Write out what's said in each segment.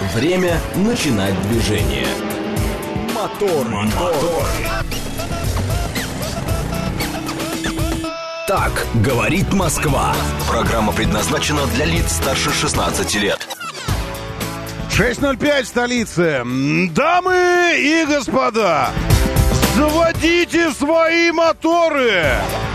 Время начинать движение. Мотор. Так говорит Москва. Программа предназначена для лиц старше 16 лет. 6:05 в столице. Дамы и господа, заводите свои моторы!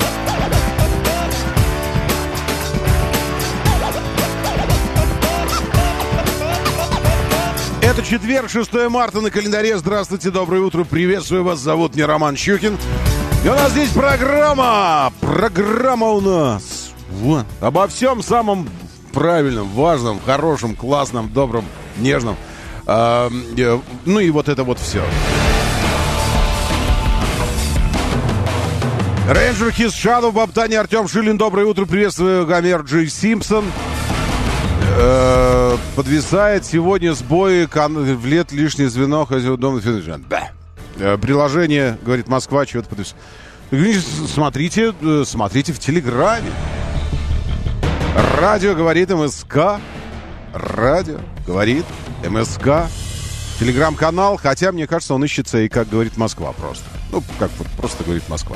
Это четверг, 6 марта на календаре. Здравствуйте, доброе утро, приветствую вас. Зовут меня Роман Щукин. И у нас здесь программа у нас вот, обо всем самом правильном, важном, хорошем, классном, добром, нежном. Ну и вот это вот все. Рейнджер Хис Шадов, Бабтани, Артем Шилин. Доброе утро, приветствую. Гомер Джей Симпсон. Подвисает сегодня сбои в лет лишнее звено дома. Приложение, говорит Москва, чего-то подвисает. Смотрите в Телеграме. Радио говорит МСК. Радио говорит МСК. Телеграм-канал, хотя, мне кажется, он ищется и как говорит Москва просто. Ну, как вот просто говорит Москва.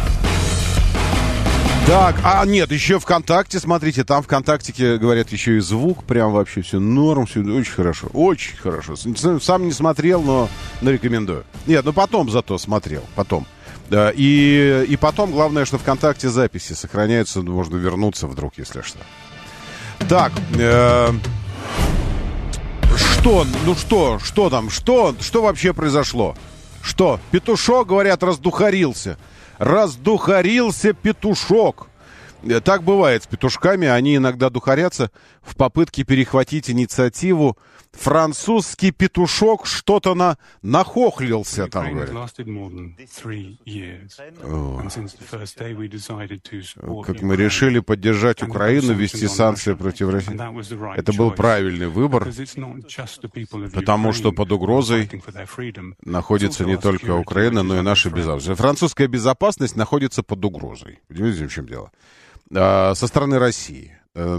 Так, нет, еще ВКонтакте, смотрите, там ВКонтактике, говорят, еще и звук, прям вообще все норм, все очень хорошо, очень хорошо. Сам не смотрел, но рекомендую. Нет, ну потом зато смотрел, потом. Да, и потом, главное, что ВКонтакте записи сохраняются, можно вернуться вдруг, если что. Так, что там, что вообще произошло? Что? Петушок, говорят, раздухарился. Раздухарился петушок. Так бывает с петушками, они иногда духарятся в попытке перехватить инициативу. Французский петушок что-то нахохлился там, говорят. Как мы решили поддержать Украину, ввести санкции против России. Это был правильный выбор, потому что под угрозой находится не только Украина, но и наша безопасность. Французская безопасность находится под угрозой. Понимаете, в чем дело? Со стороны России.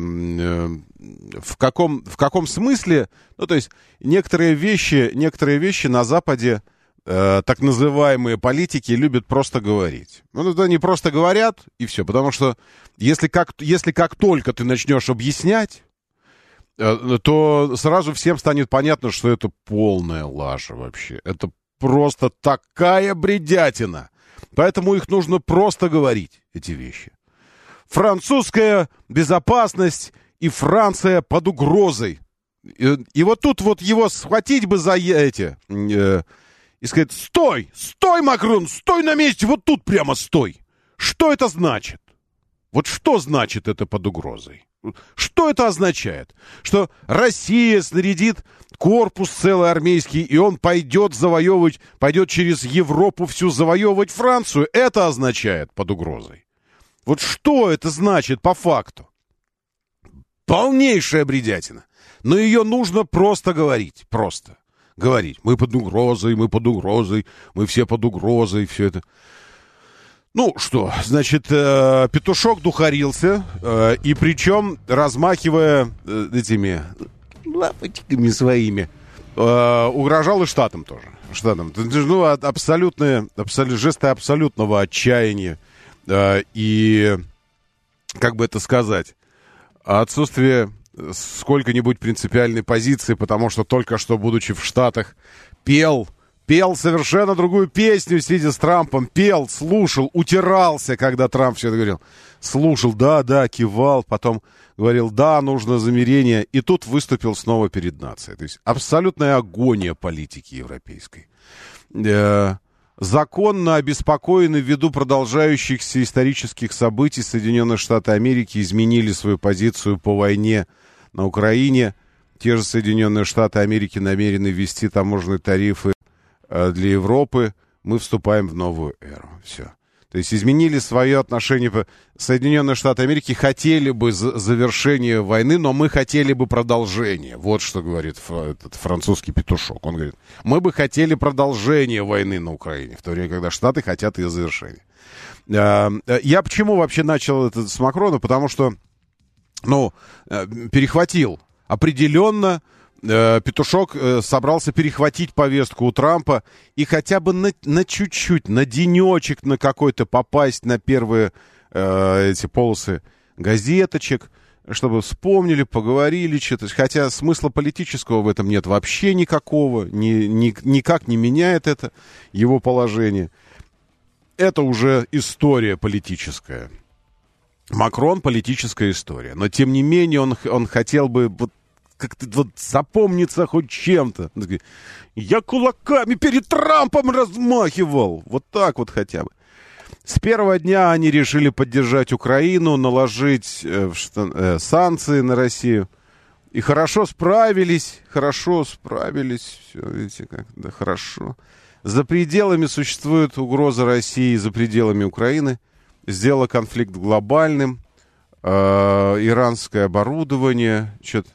В каком смысле? Ну, то есть, некоторые вещи на Западе, так называемые политики, любят просто говорить. Ну, это они просто говорят, и все. Потому что, если как только ты начнешь объяснять, то сразу всем станет понятно, что это полная лажа вообще. Это просто такая бредятина. Поэтому их нужно просто говорить, эти вещи. Французская безопасность и Франция под угрозой. И вот тут вот его схватить бы за эти и сказать: стой, Макрон, стой на месте, вот тут прямо стой. Что это значит? Вот что значит это под угрозой? Что это означает? Что Россия снарядит корпус целый армейский, и он пойдет через Европу всю завоевывать Францию? Это означает под угрозой. Вот что это значит по факту? Полнейшая бредятина. Но ее нужно просто говорить. Просто говорить. Мы под угрозой, мы все под угрозой, все это. Ну что, значит, петушок духарился, и причем размахивая этими лапочками своими, угрожал и Штатам тоже. Ну, абсолютные жесты абсолютного отчаяния. И, как бы это сказать, отсутствие сколько-нибудь принципиальной позиции, потому что только что, будучи в Штатах, пел совершенно другую песню, сидя с Трампом, слушал, утирался, когда Трамп все это говорил. Слушал, да, кивал, потом говорил, да, нужно замирение, и тут выступил снова перед нацией. То есть абсолютная агония политики европейской. Законно обеспокоены ввиду продолжающихся исторических событий, Соединенные Штаты Америки изменили свою позицию по войне на Украине. Те же Соединенные Штаты Америки намерены ввести таможенные тарифы для Европы. Мы вступаем в новую эру. Все. То есть изменили свое отношение. Соединенные Штаты Америки хотели бы завершения войны, но мы хотели бы продолжения. Вот что говорит этот французский петушок. Он говорит, мы бы хотели продолжения войны на Украине, в то время, когда Штаты хотят ее завершения. Я почему вообще начал это с Макрона? Потому что, перехватил определенно Петушок собрался перехватить повестку у Трампа и хотя бы на чуть-чуть, на денечек на какой-то попасть на первые эти полосы газеточек, чтобы вспомнили, поговорили что-то. Хотя смысла политического в этом нет вообще никакого, никак не меняет это его положение. Это уже история политическая. Макрон — политическая история. Но, тем не менее, он хотел бы вот как-то вот запомниться хоть чем-то. Я кулаками перед Трампом размахивал. Вот так вот хотя бы. С первого дня они решили поддержать Украину, наложить санкции на Россию. И хорошо справились. Все, видите, как, да, хорошо. За пределами существует угроза России, за пределами Украины. Сделала конфликт глобальным. Иранское оборудование.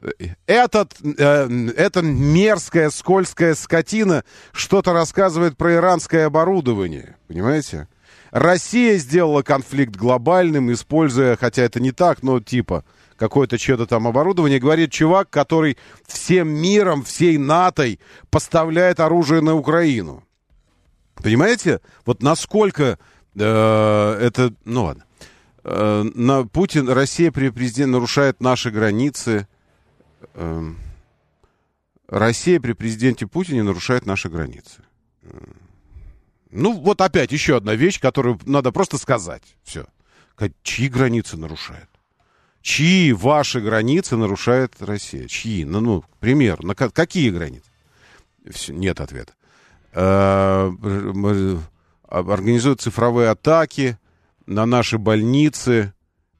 Эта мерзкая, скользкая скотина что-то рассказывает про иранское оборудование. Понимаете? Россия сделала конфликт глобальным, используя, хотя это не так, но типа какое-то что-то там оборудование. Говорит чувак, который всем миром, всей НАТО поставляет оружие на Украину. Понимаете? Вот насколько это... Ну ладно. Путин, Россия при президенте нарушает наши границы. Россия при президенте Путине нарушает наши границы. Ну, вот опять еще одна вещь, которую надо просто сказать. Все. Чьи границы нарушает? Чьи ваши границы нарушает Россия? Чьи? Ну, к примеру, какие границы? Все, нет ответа. Организуют цифровые атаки на наши больницы.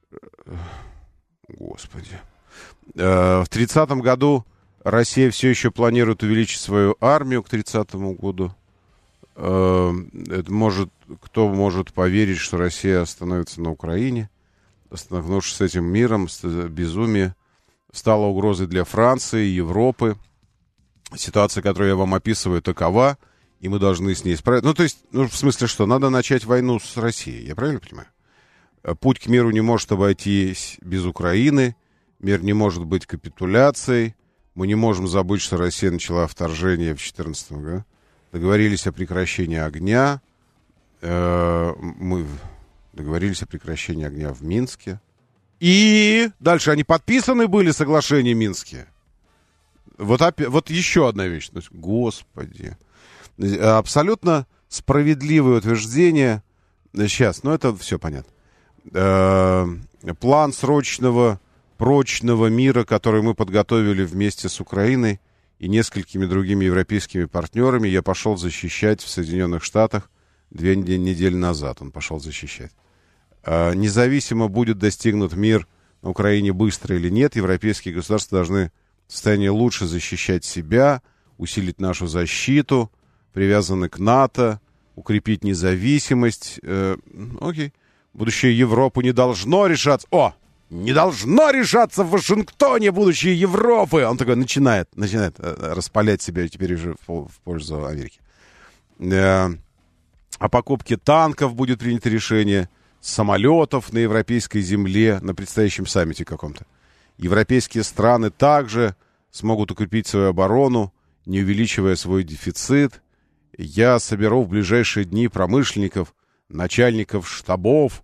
Господи. В 30-м году Россия все еще планирует увеличить свою армию к 30-му году. Кто может поверить, что Россия остановится на Украине, столкнувшись с этим миром, с безумием, стала угрозой для Франции, Европы. Ситуация, которую я вам описываю, такова, и мы должны с ней справиться. Ну, то есть, в смысле, что надо начать войну с Россией, я правильно понимаю? Путь к миру не может обойтись без Украины, мир не может быть капитуляцией, мы не можем забыть, что Россия начала вторжение в 2014 году, договорились о прекращении огня, мы договорились о прекращении огня в Минске, и дальше они подписаны были, соглашения Минские. Вот еще одна вещь. Господи. Абсолютно справедливое утверждение. Сейчас, это все понятно. План срочного, прочного мира, который мы подготовили вместе с Украиной и несколькими другими европейскими партнерами, я пошел защищать в Соединенных Штатах 2 недели назад. Он пошел защищать. Независимо, будет достигнут мир на Украине быстро или нет, европейские государства должны в состоянии лучше защищать себя, усилить нашу защиту, привязаны к НАТО, укрепить независимость. Окей. Будущее Европы не должно решаться... Не должно решаться в Вашингтоне будущее Европы! Он такой начинает распалять себя теперь уже в пользу Америки. О покупке танков будет принято решение, самолетов на европейской земле на предстоящем саммите каком-то. Европейские страны также смогут укрепить свою оборону, не увеличивая свой дефицит. Я соберу в ближайшие дни промышленников, начальников штабов,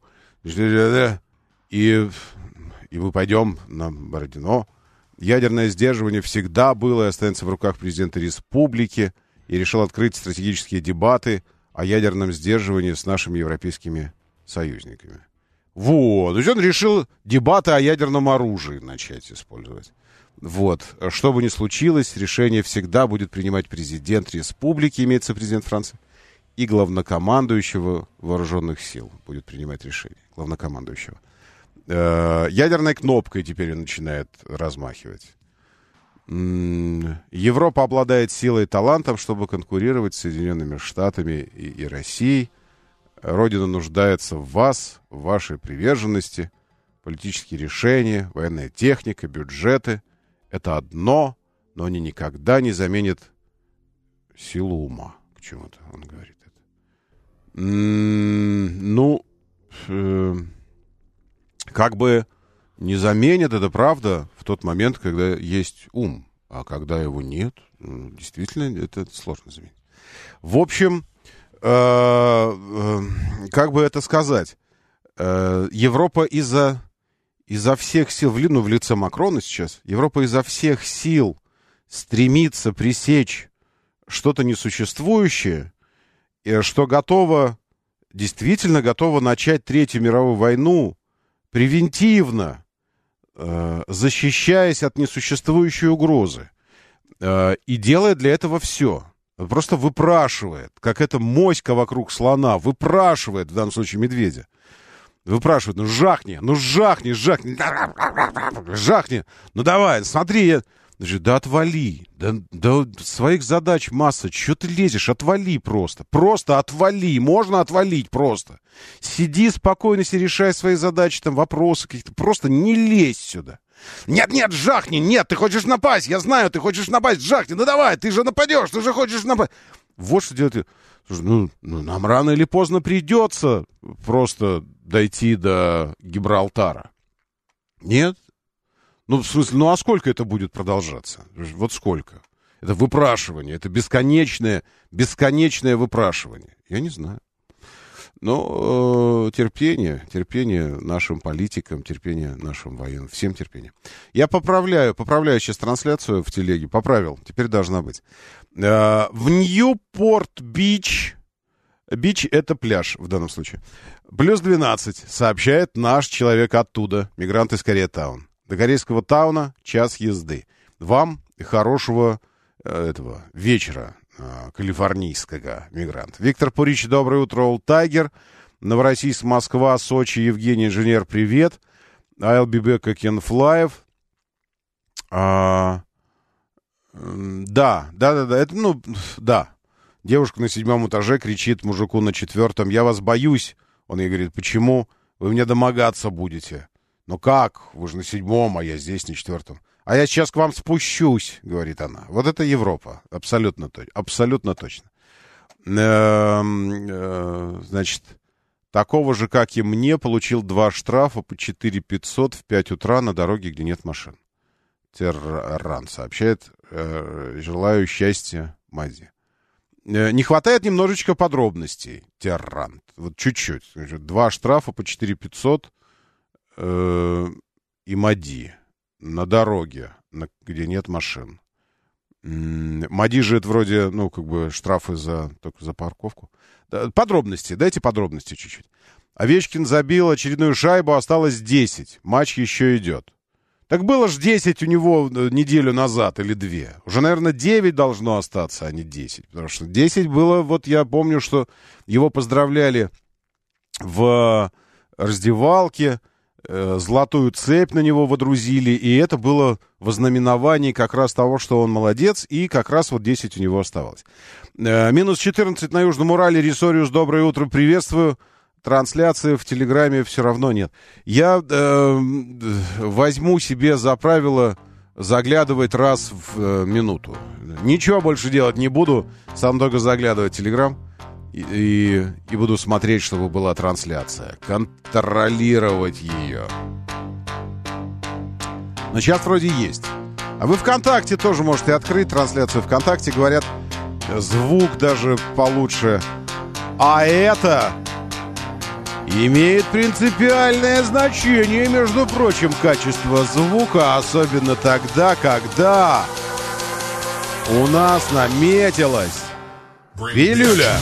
и мы пойдем на Бородино. Ядерное сдерживание всегда было и останется в руках президента республики. И решил открыть стратегические дебаты о ядерном сдерживании с нашими европейскими союзниками. Вот. То есть он решил дебаты о ядерном оружии начать использовать. Вот. Что бы ни случилось, решение всегда будет принимать президент республики, имеется президент Франции, и главнокомандующего вооруженных сил будет принимать решение. Главнокомандующего. Ядерной кнопкой теперь он начинает размахивать. Европа обладает силой и талантом, чтобы конкурировать с Соединенными Штатами и Россией. Родина нуждается в вас, в вашей приверженности. Политические решения, военная техника, бюджеты — это одно, но они никогда не заменят силу ума. К чему-то он говорит это. Как бы не заменят, это правда, в тот момент, когда есть ум. А когда его нет, действительно, это сложно заметить. В общем, как бы это сказать, Европа изо всех сил, в лице Макрона сейчас, Европа изо всех сил стремится пресечь что-то несуществующее, что действительно готова начать Третью мировую войну превентивно, защищаясь от несуществующей угрозы. И делает для этого все. Просто выпрашивает, как эта моська вокруг слона, выпрашивает, в данном случае медведя. Выпрашивает, жахни, давай, смотри. Значит, да отвали, да своих задач масса, чё ты лезешь, отвали просто отвали, можно отвалить просто. Сиди спокойно себе, решай свои задачи, там вопросы какие-то, просто не лезь сюда. Нет, жахни, нет, ты хочешь напасть, я знаю, ты хочешь напасть, жахни, давай, ты же нападешь, ты же хочешь напасть. Вот что делать. Слушай, нам рано или поздно придется просто дойти до Гибралтара. Нет? В смысле, а сколько это будет продолжаться? Вот сколько? Это выпрашивание, это бесконечное выпрашивание. Я не знаю. Но терпение нашим политикам, терпение нашим военным, всем терпение. Я поправляю сейчас трансляцию в телеге, поправил, теперь должна быть. В Ньюпорт-Бич, бич это пляж в данном случае, плюс 12, сообщает наш человек оттуда, мигрант из Кореятаун. До корейского тауна час езды. Вам хорошего вечера, калифорнийского, мигрант. Виктор Пурич, доброе утро, Олд Тайгер. Новороссийск, Москва, Сочи, Евгений Инженер, привет. I'll be back again, Флаев. Да. Девушка на 7 этаже кричит мужику на 4: я вас боюсь. Он ей говорит: почему? Вы мне домогаться будете. Ну как? Вы же на 7, а я здесь на 4. А я сейчас к вам спущусь, говорит она. Вот это Европа. Абсолютно точно. Значит, такого же, как и мне, получил 2 штрафа по 4500 в 5 утра на дороге, где нет машин. Терран сообщает. Желаю счастья, Мази. Не хватает немножечко подробностей. Терран. Вот чуть-чуть. 2 штрафа по 4500 и Мади на дороге, где нет машин. Мади же это вроде, штрафы только за парковку. Подробности, дайте подробности чуть-чуть. Овечкин забил очередную шайбу, осталось 10. Матч еще идет. Так было ж 10 у него неделю назад или 2. Уже, наверное, 9 должно остаться, а не 10. Потому что 10 было, вот я помню, что его поздравляли в раздевалке, золотую цепь на него водрузили, и это было во знаменовании как раз того, что он молодец, и как раз вот 10 у него оставалось. Минус 14 на Южном Урале. Рисориус, доброе утро, приветствую. Трансляции в Телеграме все равно нет. Я возьму себе за правило заглядывать раз в минуту. Ничего больше делать не буду, сам только заглядывать в Телеграм. И буду смотреть, чтобы была трансляция. Контролировать ее. Но сейчас вроде есть. А вы ВКонтакте тоже можете открыть трансляцию ВКонтакте. Говорят, звук даже получше. А это имеет принципиальное значение, между прочим, качество звука. Особенно тогда, когда у нас наметилась пилюля.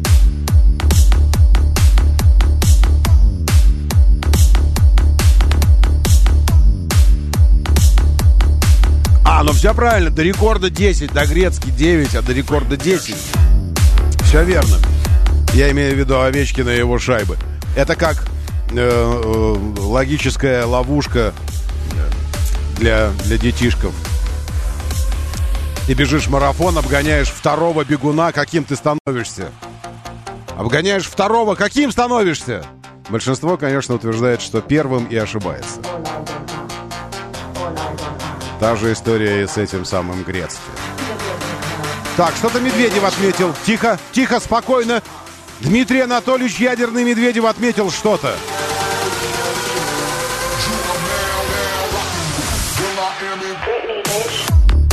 Ну все правильно, до рекорда 10, до Грецки 9, а до рекорда 10. Все верно. Я имею в виду Овечкина и его шайбы. Это как логическая ловушка для детишков. Ты бежишь марафон, обгоняешь второго бегуна, каким ты становишься? Обгоняешь второго, каким становишься? Большинство, конечно, утверждает, что первым, и ошибается. Та же история и с этим самым Грецким. Так, что-то Медведев отметил. Тихо, тихо, спокойно. Дмитрий Анатольевич Ядерный Медведев отметил что-то.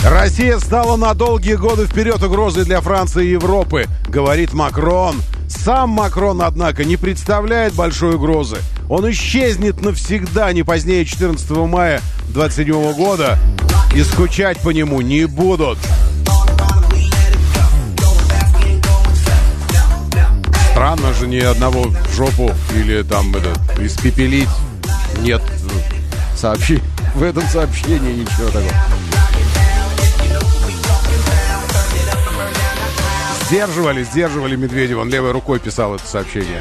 Россия стала на долгие годы вперед угрозой для Франции и Европы, говорит Макрон. Сам Макрон, однако, не представляет большой угрозы. Он исчезнет навсегда не позднее 14 мая 27 года, и скучать по нему не будут. Странно же ни одного в жопу или там испепелить. Нет в этом сообщении ничего такого. Сдерживали Медведева. Он левой рукой писал это сообщение.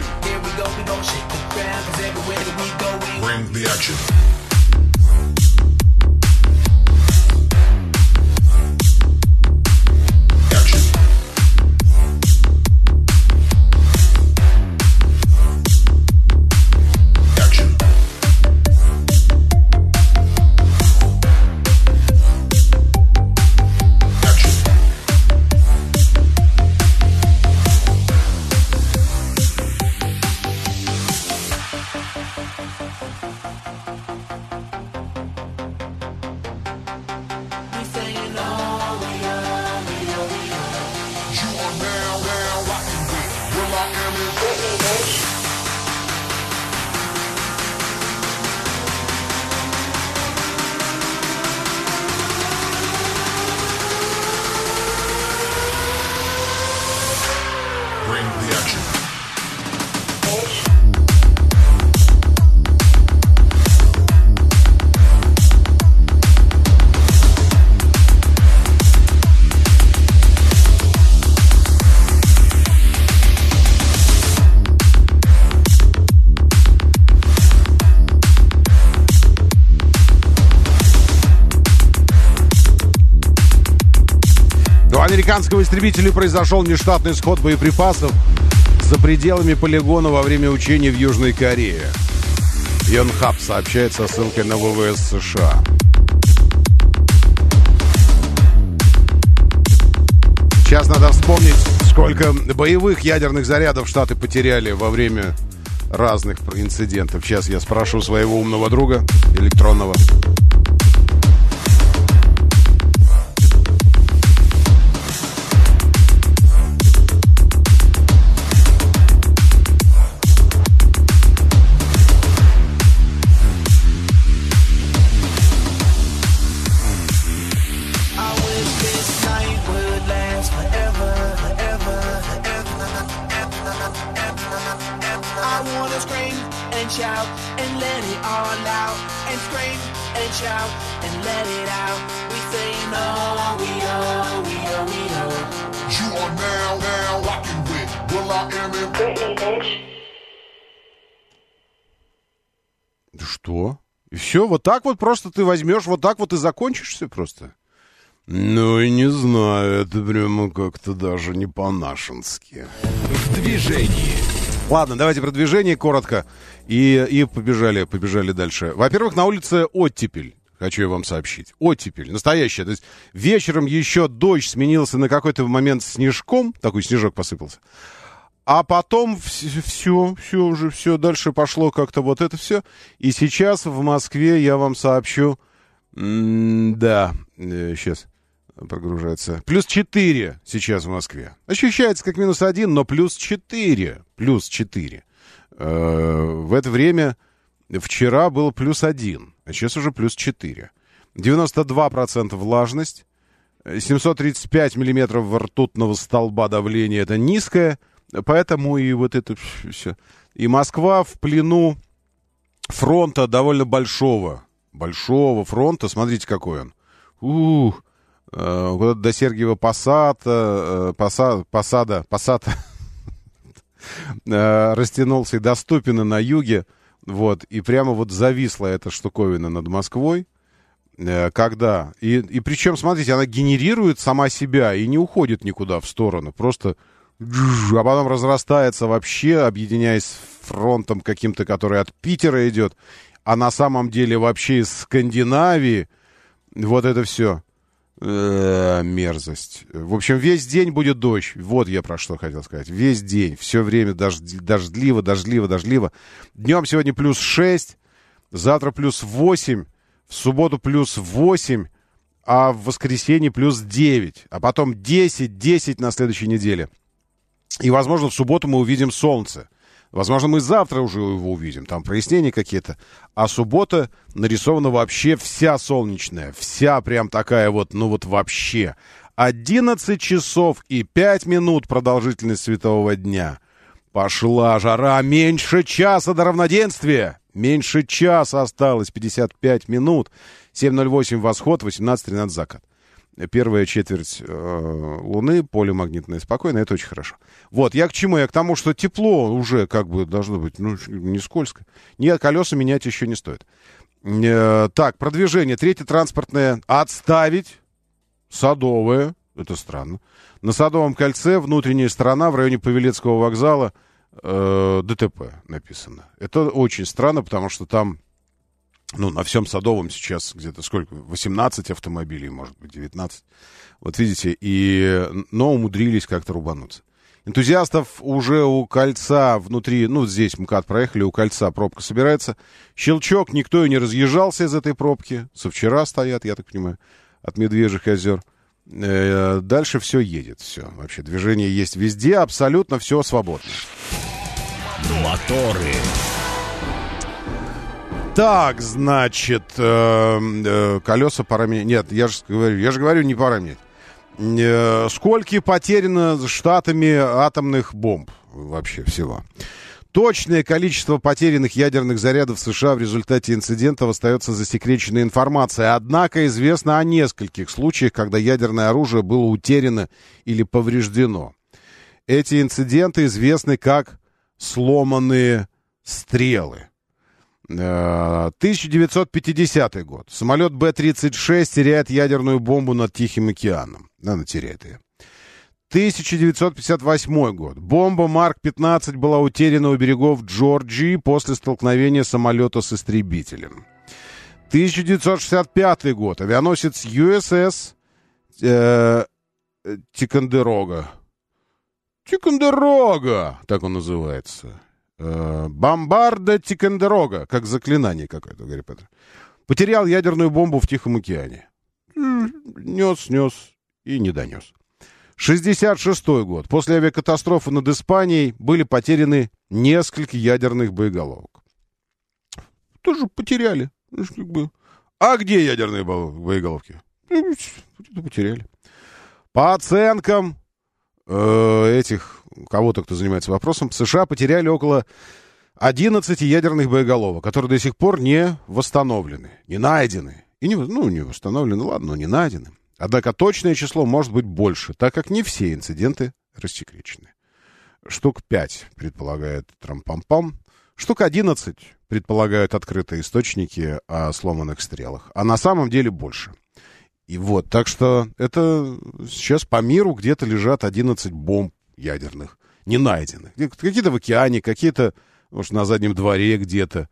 Американского истребителя произошел нештатный сход боеприпасов за пределами полигона во время учений в Южной Корее. Йонхап сообщает со ссылкой на ВВС США. Сейчас надо вспомнить, сколько боевых ядерных зарядов Штаты потеряли во время разных инцидентов. Сейчас я спрошу своего умного друга электронного. Что? И все? Вот так вот просто ты возьмешь, вот так вот и закончишься просто? Ну, и не знаю, это прямо как-то даже не по-нашенски. В движении. Ладно, давайте про движение коротко. И побежали дальше. Во-первых, на улице оттепель. Хочу я вам сообщить. Оттепель. Настоящая. То есть вечером еще дождь сменился на какой-то момент снежком. Такой снежок посыпался. А потом все, дальше пошло как-то вот это все. И сейчас в Москве я вам сообщу, сейчас прогружается, плюс 4 сейчас в Москве. Ощущается как минус 1, но плюс 4. В это время вчера было плюс 1, а сейчас уже плюс 4. 92% влажность, 735 миллиметров ртутного столба давления, это низкое. Поэтому и вот это все. И Москва в плену фронта довольно большого фронта. Смотрите, какой он. Куда-то до Сергиева Посада растянулся и до Ступина на юге. Вот. И прямо вот зависла эта штуковина над Москвой. Когда? И причем, смотрите, она генерирует сама себя и не уходит никуда в сторону. Просто... А потом разрастается вообще, объединяясь с фронтом каким-то, который от Питера идет, а на самом деле вообще из Скандинавии. Вот это все. Мерзость. В общем, весь день будет дождь. Вот я про что хотел сказать. Весь день, все время дождливо. Днем сегодня плюс 6, завтра плюс 8, в субботу плюс 8, а в воскресенье плюс 9, а потом 10 на следующей неделе. И, возможно, в субботу мы увидим солнце. Возможно, мы завтра уже его увидим, там прояснения какие-то. А суббота нарисована вообще вся солнечная, вся прям такая вот, ну вот вообще. 11 часов и 5 минут продолжительность светового дня. Пошла жара, меньше часа до равноденствия. Меньше часа осталось, 55 минут. 7:08 восход, 18:13 закат. Первая четверть Луны, поле магнитное спокойно, это очень хорошо. Вот, я к чему? Я к тому, что тепло уже как бы должно быть, ну, не скользко. Нет, колеса менять еще не стоит. Так, продвижение. Третье транспортное отставить. Садовое, это странно. На Садовом кольце, внутренняя сторона, в районе Павелецкого вокзала, ДТП написано. Это очень странно, потому что там, ну, на всем Садовом сейчас где-то сколько? 18 автомобилей, может быть, 19. Вот видите, но умудрились как-то рубануться. Энтузиастов уже у кольца внутри, ну, здесь МКАД проехали, у кольца пробка собирается. Щелчок, никто и не разъезжался из этой пробки. Со вчера стоят, я так понимаю, от Медвежьих озер. Дальше все едет, все. Вообще движение есть везде, абсолютно все свободно. Моторы. Так, значит, колеса пора менять. Нет, я же говорю, не пора менять. Сколько потеряно штатами атомных бомб вообще всего? Точное количество потерянных ядерных зарядов в США в результате инцидентов остается засекреченной информацией. Однако известно о нескольких случаях, когда ядерное оружие было утеряно или повреждено. Эти инциденты известны как сломанные стрелы. 1950 год. Самолет Б-36 теряет ядерную бомбу над Тихим океаном. Она теряет ее. 1958 год. Бомба Марк-15 была утеряна у берегов Джорджии после столкновения самолета с истребителем. 1965 год. Авианосец USS Тикондерога. Тикондерога, так он называется. Бомбарда Тикондерога, как заклинание какое-то, Гарри Поттер. Потерял ядерную бомбу в Тихом океане. Нес и не донес. 66-й год. После авиакатастрофы над Испанией были потеряны несколько ядерных боеголовок. Тоже потеряли. А где ядерные боеголовки? Потеряли. По оценкам кого-то, кто занимается вопросом, США потеряли около 11 ядерных боеголовок, которые до сих пор не восстановлены, не найдены. И не восстановлены, ладно, но не найдены. Однако точное число может быть больше, так как не все инциденты рассекречены. Штук 5 предполагает Трампампам, штук 11 предполагают открытые источники о сломанных стрелах, а на самом деле больше. И вот, так что это сейчас по миру где-то лежат 11 бомб ядерных, не найденных. Какие-то в океане, какие-то, может, на заднем дворе где-то.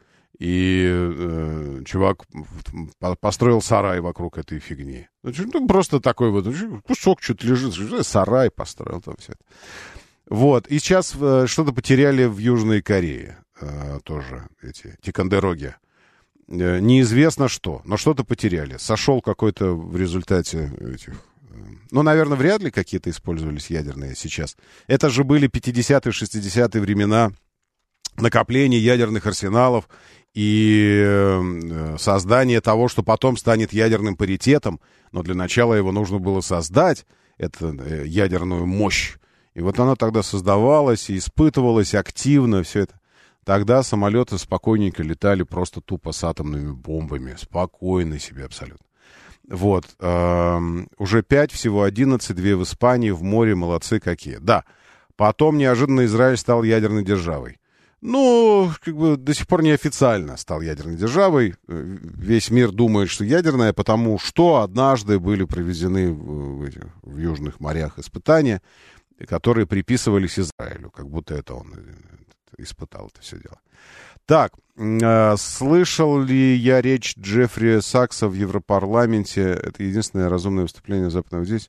И чувак построил сарай вокруг этой фигни. Ну, просто такой вот кусок что-то лежит, сарай построил там все это. Вот, и сейчас что-то потеряли в Южной Корее тоже эти Тикондероги. Неизвестно что, но что-то потеряли. Сошел какой-то в результате этих... Ну, наверное, вряд ли какие-то использовались ядерные сейчас. Это же были 50-е, 60-е времена накопления ядерных арсеналов и создание того, что потом станет ядерным паритетом. Но для начала его нужно было создать, эту ядерную мощь. И вот она тогда создавалась и испытывалась активно, все это. Тогда самолеты спокойненько летали просто тупо с атомными бомбами. Спокойно себе абсолютно. Вот. Уже 5, всего 11, 2 в Испании, в море, молодцы какие. Да. Потом неожиданно Израиль стал ядерной державой. Ну, как бы до сих пор неофициально стал ядерной державой. Весь мир думает, что ядерная, потому что однажды были проведены в южных морях испытания, которые приписывались Израилю, как будто это он испытал это все дело. Так, слышал ли я речь Джеффри Сакса в Европарламенте? Это единственное разумное выступление западного здесь.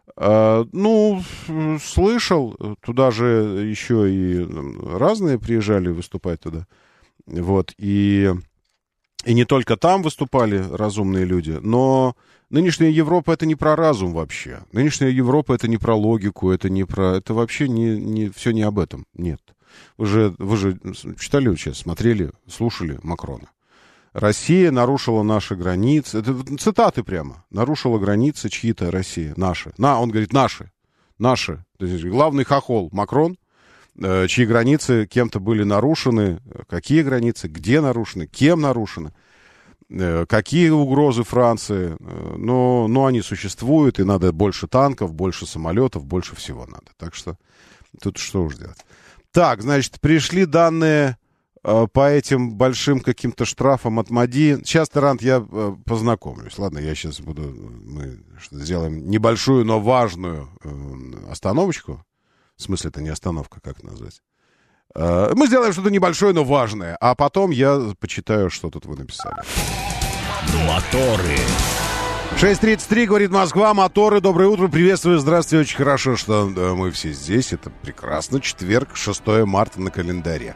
Ну, слышал. Туда же еще и разные приезжали выступать туда. Вот, и И не только там выступали разумные люди, но нынешняя Европа — это не про разум вообще. Нынешняя Европа — это не про логику, это не про... Это вообще все не об этом, нет. Вы же читали сейчас, смотрели, слушали Макрона. Россия нарушила наши границы. Это цитаты прямо. Нарушила границы чьи-то Россия. Наши. Он говорит, наши. Наши. То есть главный хохол Макрон, чьи границы кем-то были нарушены. Какие границы, где нарушены, кем нарушены. Какие угрозы Франции. Но они существуют, и надо больше танков, больше самолетов, больше всего надо. Так что тут что уж делать. Так, значит, пришли данные по этим большим каким-то штрафам от МАДИ. Сейчас, Тарант, я познакомлюсь. Ладно, я сейчас мы сделаем небольшую, но важную остановочку. В смысле, это не остановка, как это назвать? Мы сделаем что-то небольшое, но важное. А потом я почитаю, что тут вы написали. Моторы. 6:33, говорит Москва, моторы, доброе утро, приветствую, здравствуйте, очень хорошо, что мы все здесь, это прекрасно, четверг, 6 марта на календаре.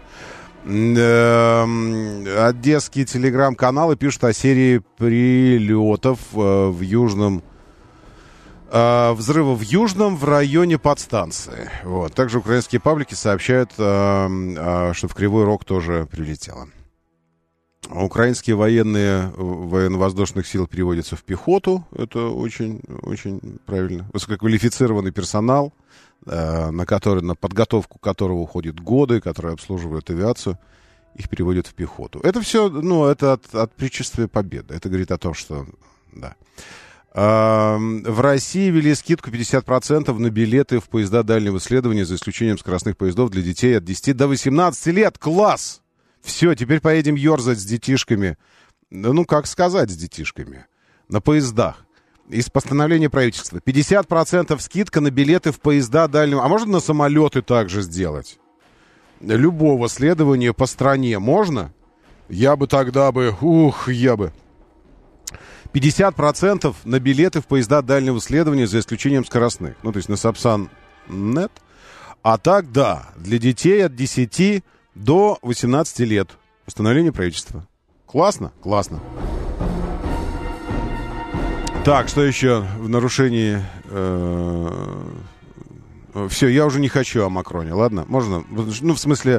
Одесские телеграм-каналы пишут о серии прилетов в Южном, взрыва в Южном в районе подстанции. Вот. Также украинские паблики сообщают, что в Кривой Рог тоже прилетело. Украинские военные военно-воздушных сил переводятся в пехоту. Это очень, очень правильно. Высококвалифицированный персонал, на подготовку которого уходят годы, который обслуживает авиацию, их переводят в пехоту. Это все, это от предчувствия победы. Это говорит о том, что, да. В России ввели скидку 50% на билеты в поезда дальнего следования, за исключением скоростных поездов для детей от 10 до 18 лет. Класс! Все, теперь поедем ерзать с детишками. Как сказать с детишками? На поездах. Из постановления правительства. 50% скидка на билеты в поезда дальнего... А можно на самолеты также сделать? Любого следования по стране можно? Я бы тогда бы... 50% на билеты в поезда дальнего следования, за исключением скоростных. То есть на Сапсан.нет. А так, да, для детей от 10 до 18 лет. Постановление правительства. Классно? Классно. Так, что еще в нарушении... Все, я уже не хочу о Макроне, ладно? Можно? В смысле...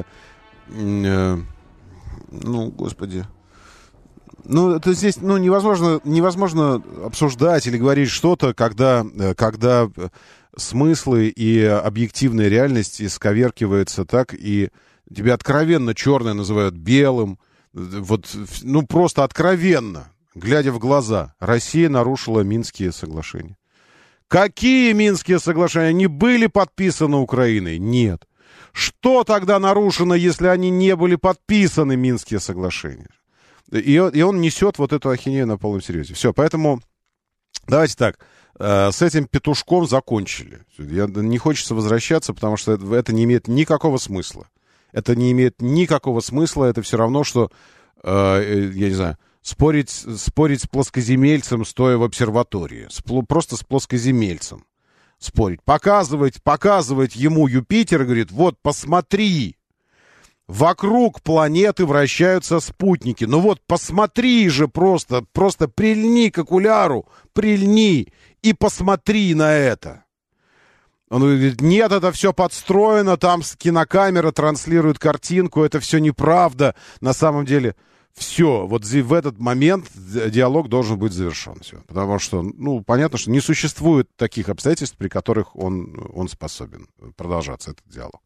Господи... это здесь, невозможно обсуждать или говорить что-то, когда смыслы и объективная реальность исковеркивается так, и тебя откровенно черное называют белым, просто откровенно, глядя в глаза. Россия нарушила Минские соглашения. Какие Минские соглашения? Они были подписаны Украиной? Нет. Что тогда нарушено, если они не были подписаны, Минские соглашения? И он несет вот эту ахинею на полном серьезе. Все, поэтому давайте так, с этим петушком закончили. Не хочется возвращаться, потому что это не имеет никакого смысла. Это не имеет никакого смысла, это все равно, что, я не знаю, спорить с плоскоземельцем, стоя в обсерватории. Просто с плоскоземельцем спорить. Показывать ему Юпитер, говорит, вот, посмотри. Вокруг планеты вращаются спутники. Посмотри же просто прильни к окуляру, прильни и посмотри на это. Он говорит, нет, это все подстроено, там кинокамера транслирует картинку, это все неправда. На самом деле, все, в этот момент диалог должен быть завершен. Все. Потому что, понятно, что не существует таких обстоятельств, при которых он способен продолжаться, этот диалог.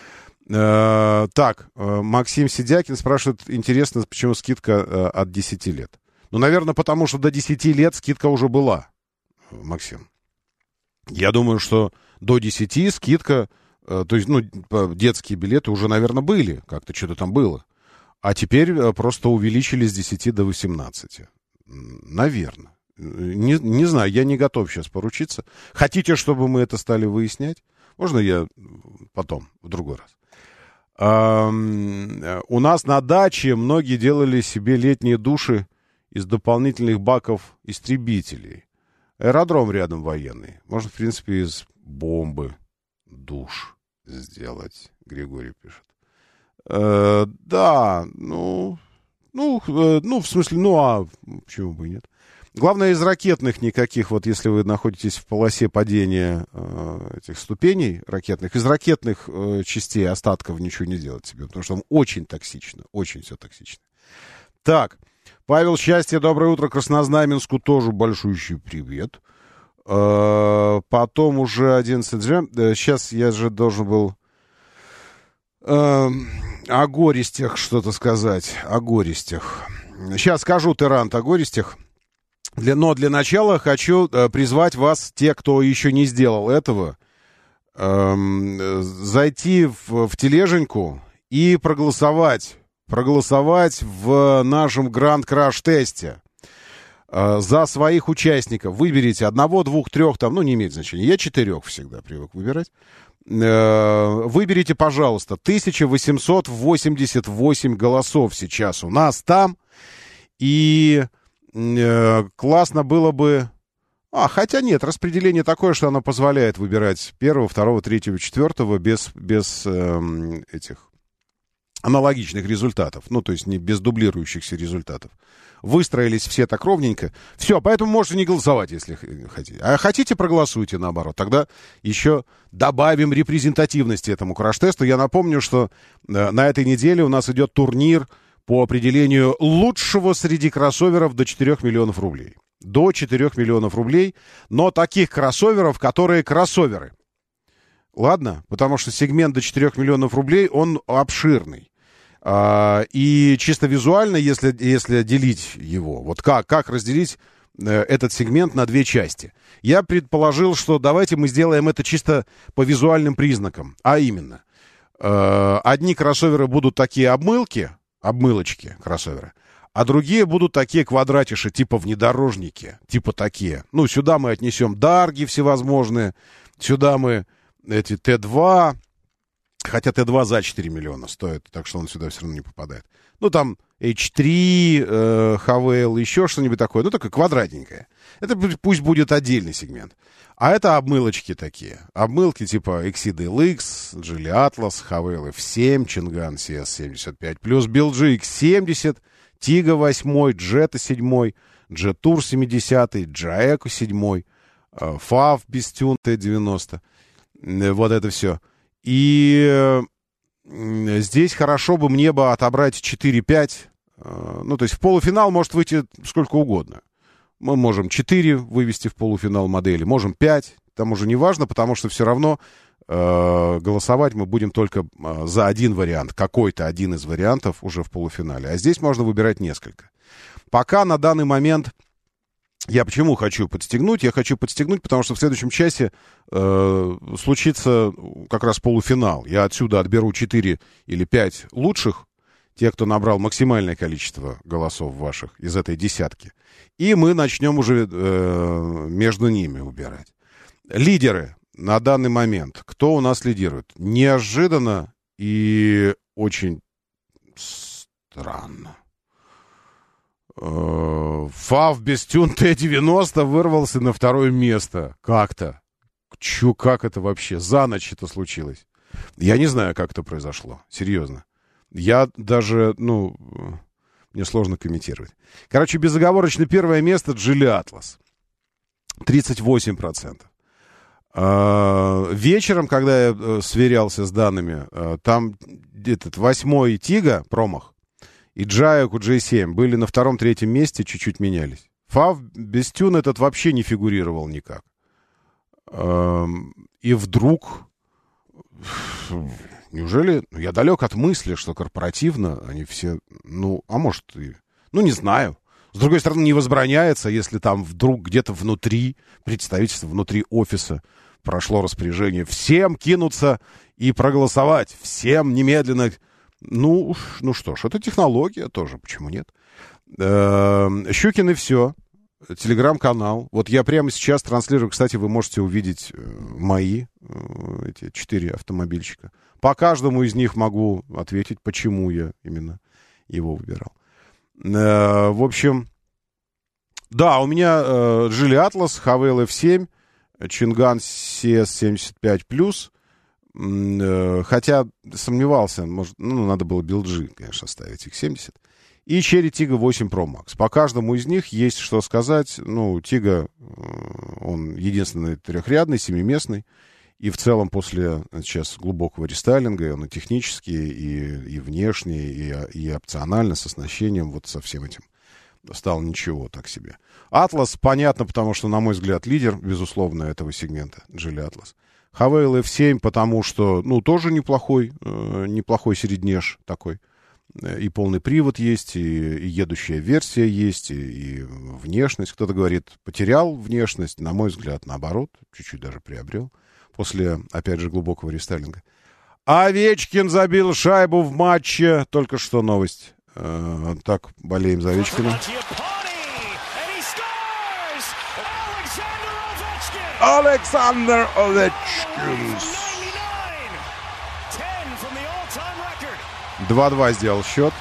Так, Максим Сидякин спрашивает, интересно, почему скидка от 10 лет? Наверное, потому что до 10 лет скидка уже была, Максим. Я думаю, что до 10 скидка, то есть, детские билеты уже, наверное, были, как-то что-то там было. А теперь просто увеличили с 10 до 18. Наверное. Не знаю, я не готов сейчас поручиться. Хотите, чтобы мы это стали выяснять? Можно я потом, в другой раз? У нас на даче многие делали себе летние души из дополнительных баков истребителей. Аэродром рядом военный. Можно, в принципе, из бомбы душ сделать, Григорий пишет. Да, в смысле, почему бы и нет? Главное, из ракетных никаких, вот если вы находитесь в полосе падения этих ступеней ракетных, из ракетных частей остатков ничего не делать себе, потому что там очень токсично, очень все токсично. Так, Павел, счастье, доброе утро, Краснознаменску тоже большущий привет. Потом уже 11 же. Сейчас я же должен был о горестях что-то сказать, о горестях. Сейчас скажу, Терант, о горестях. Но для начала хочу призвать вас, те, кто еще не сделал этого, зайти в тележеньку и проголосовать в нашем Гранд-Краш-тесте за своих участников. Выберите 1, 2, 3, не имеет значения. Я 4 всегда привык выбирать. Выберите, пожалуйста, 1888 голосов сейчас у нас там. И классно было бы... хотя нет, распределение такое, что оно позволяет выбирать 1, 2, 3, 4 без этих аналогичных результатов. То есть не без дублирующихся результатов. Выстроились все так ровненько. Все, поэтому можете не голосовать, если хотите. А хотите, проголосуйте наоборот. Тогда еще добавим репрезентативности этому краш-тесту. Я напомню, что на этой неделе у нас идет турнир по определению лучшего среди кроссоверов до 4 миллионов рублей. До 4 миллионов рублей, но таких кроссоверов, которые кроссоверы. Ладно? Потому что сегмент до 4 миллионов рублей, он обширный. И чисто визуально, если делить его, вот как разделить этот сегмент на 2 части? Я предположил, что давайте мы сделаем это чисто по визуальным признакам. А именно, одни кроссоверы будут такие обмылочки кроссоверы, а другие будут такие квадратиши, типа внедорожники, типа такие. Сюда мы отнесем дарги всевозможные, сюда мы эти Т2, хотя Т2 за 4 миллиона стоит, так что он сюда все равно не попадает. Там H3, HVL, еще что-нибудь такое, такое квадратненькое. Это пусть будет отдельный сегмент. А это обмылочки такие. Обмылки типа Exceed LX, Geely Atlas, HVL F7, Чинган CS75+, BLG X70, Tiga 8, Jetta 7, Jetour 70, Jaeco 7, FAV Bestune T90. Вот это все. И здесь хорошо бы мне отобрать 4-5. То есть в полуфинал может выйти сколько угодно. Мы можем 4 вывести в полуфинал модели, можем 5. Там уже не важно, потому что все равно голосовать мы будем только за один вариант. Какой-то один из вариантов уже в полуфинале. А здесь можно выбирать несколько. Пока на данный момент... Я почему хочу подстегнуть? Я хочу подстегнуть, потому что в следующем часе случится как раз полуфинал. Я отсюда отберу 4 или 5 лучших, те, кто набрал максимальное количество голосов ваших из этой десятки. И мы начнем уже между ними убирать. Лидеры на данный момент. Кто у нас лидирует? Неожиданно и очень странно. FAV Bestune T90 вырвался на 2-е место. Как-то. Как это вообще? За ночь это случилось. Я не знаю, как это произошло. Серьезно. Я даже, мне сложно комментировать. Короче, безоговорочно 1-е место Geely Atlas. 38%. Вечером, когда я сверялся с данными, там 8-й Tiga, промах, и Jaeco J7 были на 2-3 месте, чуть-чуть менялись. FAV Bestune этот вообще не фигурировал никак. И вдруг... Неужели... Я далек от мысли, что корпоративно они все... может и... не знаю. С другой стороны, не возбраняется, если там вдруг где-то внутри представительства, внутри офиса прошло распоряжение всем кинуться и проголосовать. Всем немедленно... что ж, это технология тоже, почему нет? Щукин и все. Телеграм-канал. Вот я прямо сейчас транслирую, кстати, вы можете увидеть мои, эти 4 автомобильчика. По каждому из них могу ответить, почему я именно его выбирал. В общем, да, у меня Geely Atlas, HVL F7, Чинган CS75+, хотя сомневался, может, надо было BLG, конечно, ставить X70. и Cherry Tiggo 8 Pro Max. По каждому из них есть что сказать. Ну, Tiggo, он единственный трехрядный, семиместный. И в целом после сейчас глубокого рестайлинга, он и технически, и внешне, и опционально, с оснащением, вот со всем этим стал ничего так себе. Atlas, понятно, потому что, на мой взгляд, лидер, безусловно, этого сегмента, Geely Atlas. Havail F7, потому что, ну, тоже неплохой середняш такой. И полный привод есть, и едущая версия есть, и внешность. Кто-то говорит, потерял внешность. На мой взгляд, наоборот, чуть-чуть даже приобрел. После, опять же, глубокого рестайлинга. Овечкин забил шайбу в матче. Только что новость. Так, болеем за Овечкина. Александр Овечкин. 2-2 сделал счет.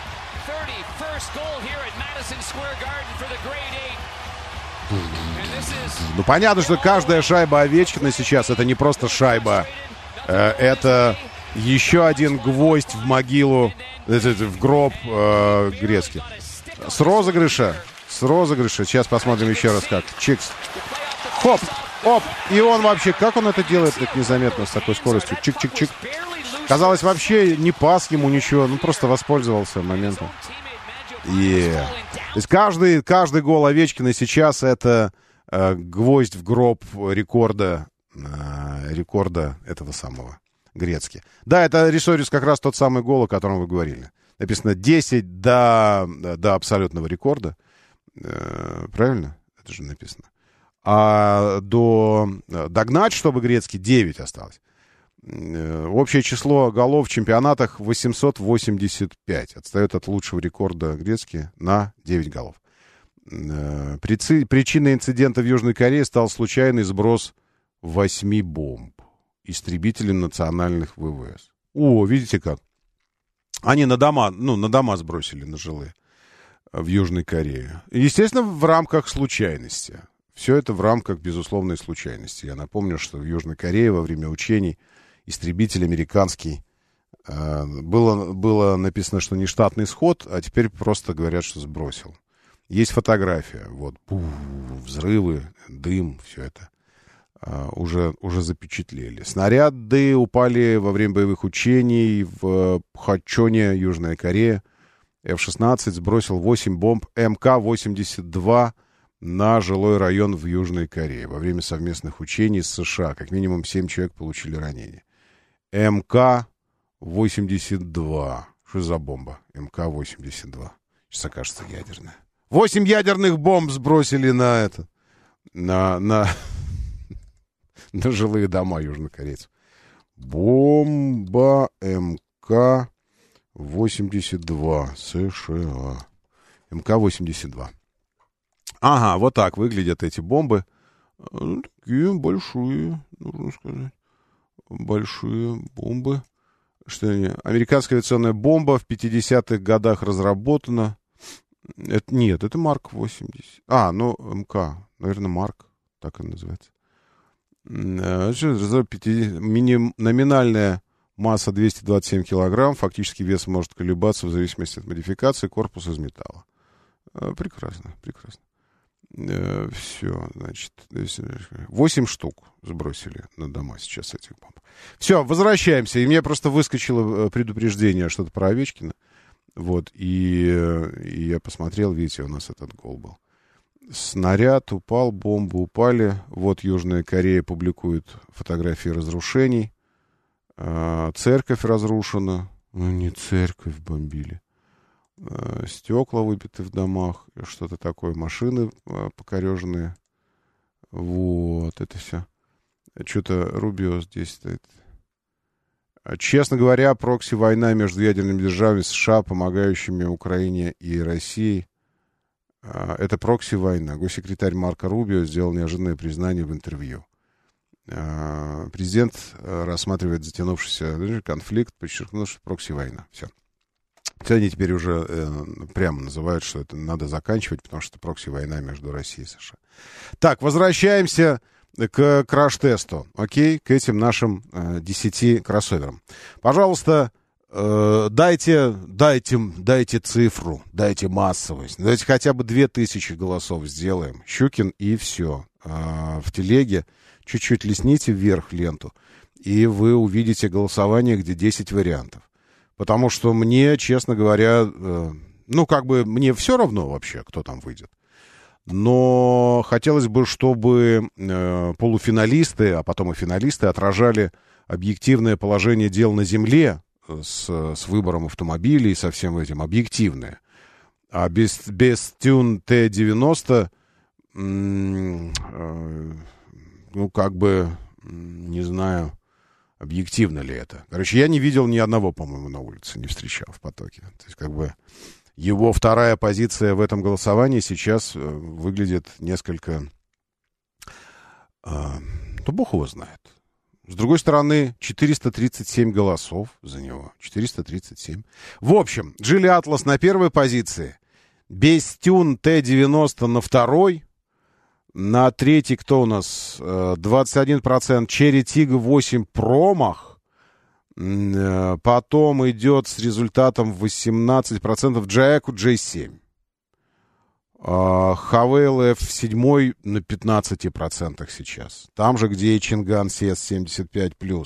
Ну, понятно, что каждая шайба Овечкина сейчас это не просто шайба. Это еще один гвоздь в могилу, в гроб Грецки. С розыгрыша. Сейчас посмотрим еще раз как. Чикс. Хоп, оп. И он вообще, как он это делает так незаметно, с такой скоростью? Чик-чик-чик. Казалось, вообще не пас ему ничего, ну просто воспользовался моментом. То есть каждый гол Овечкина сейчас это гвоздь в гроб рекорда этого самого Грецки. Да, это Рисорис как раз тот самый гол, о котором вы говорили. Написано 10 до абсолютного рекорда. Правильно? Это же написано. А догнать, чтобы Грецки, 9 осталось. Общее число голов в чемпионатах 885. Отстает от лучшего рекорда Грецки на 9 голов. Причиной инцидента в Южной Корее стал случайный сброс 8 бомб истребителей национальных ВВС. О, видите как? Они на дома сбросили, на жилые в Южной Корее. Естественно, в рамках случайности. Все это в рамках безусловной случайности. Я напомню, что в Южной Корее во время учений истребитель американский, было написано, что не штатный сход, а теперь просто говорят, что сбросил. Есть фотография. Вот, взрывы, дым, все это уже запечатлели. Снаряды упали во время боевых учений в Пхачоне, Южная Корея. F-16 сбросил 8 бомб МК-82 на жилой район в Южной Корее во время совместных учений с США. Как минимум 7 человек получили ранения. МК-82. Что за бомба? МК-82. Сейчас окажется ядерная. 8 ядерных бомб сбросили на жилые дома южнокорейцев. Бомба МК-82 США. МК-82. Ага, вот так выглядят эти бомбы. Такие большие, нужно сказать. Большие бомбы. Что они? Американская авиационная бомба в 50-х годах разработана. Это Марк 80. МК. Наверное, Марк. Так он называется. Номинальная масса 227 килограмм. Фактически вес может колебаться в зависимости от модификации. Корпус из металла. Прекрасно. Все, значит, 8 штук сбросили на дома сейчас этих бомб. Все, возвращаемся. И мне просто выскочило предупреждение что-то про Овечкина. Вот, и я посмотрел, видите, у нас этот гол был. Снаряд упал, бомбы упали. Вот Южная Корея публикует фотографии разрушений. Церковь разрушена. Ну, не церковь бомбили. Стекла выбиты в домах, что-то такое, машины покореженные. Вот, это все. Что-то Рубио здесь стоит. Честно говоря, прокси-война между ядерными державами США, помогающими Украине и России, это прокси-война. Госсекретарь Марко Рубио сделал неожиданное признание в интервью. Президент рассматривает затянувшийся конфликт, подчеркнув, что прокси-война. Все. Они теперь уже прямо называют, что это надо заканчивать, потому что прокси-война между Россией и США. Так, возвращаемся к краш-тесту, окей, к этим нашим 10 кроссоверам. Пожалуйста, дайте цифру, дайте массовость. Давайте хотя бы 2000 голосов сделаем. Щукин и все. В телеге чуть-чуть листните вверх ленту, и вы увидите голосование, где 10 вариантов. Потому что мне, честно говоря, мне все равно вообще, кто там выйдет. Но хотелось бы, чтобы полуфиналисты, а потом и финалисты отражали объективное положение дел на земле с выбором автомобилей и со всем этим. Объективное. А без Tune T90, не знаю, объективно ли это. Короче, я не видел ни одного, по-моему, на улице, не встречал в потоке. То есть, его вторая позиция в этом голосовании сейчас выглядит несколько... Бог его знает. С другой стороны, 437 голосов за него. 437. В общем, Geely Atlas на первой позиции. Bestune T90 на второй. На третий кто у нас? 21%. Cherry Tiggo 8 промах. Потом идет с результатом 18% Jaeku J7. Havail F7 на 15% сейчас. Там же, где и Чинган CS75+.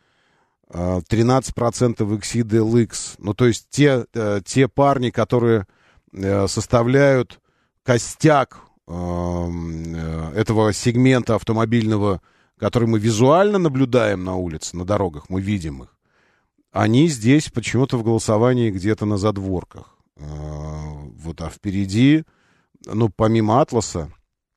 13% Exceed LX. Ну, то есть те парни, которые составляют костяк этого сегмента автомобильного, который мы визуально наблюдаем на улице, на дорогах, мы видим их, они здесь почему-то в голосовании где-то на задворках. А впереди, помимо Атласа,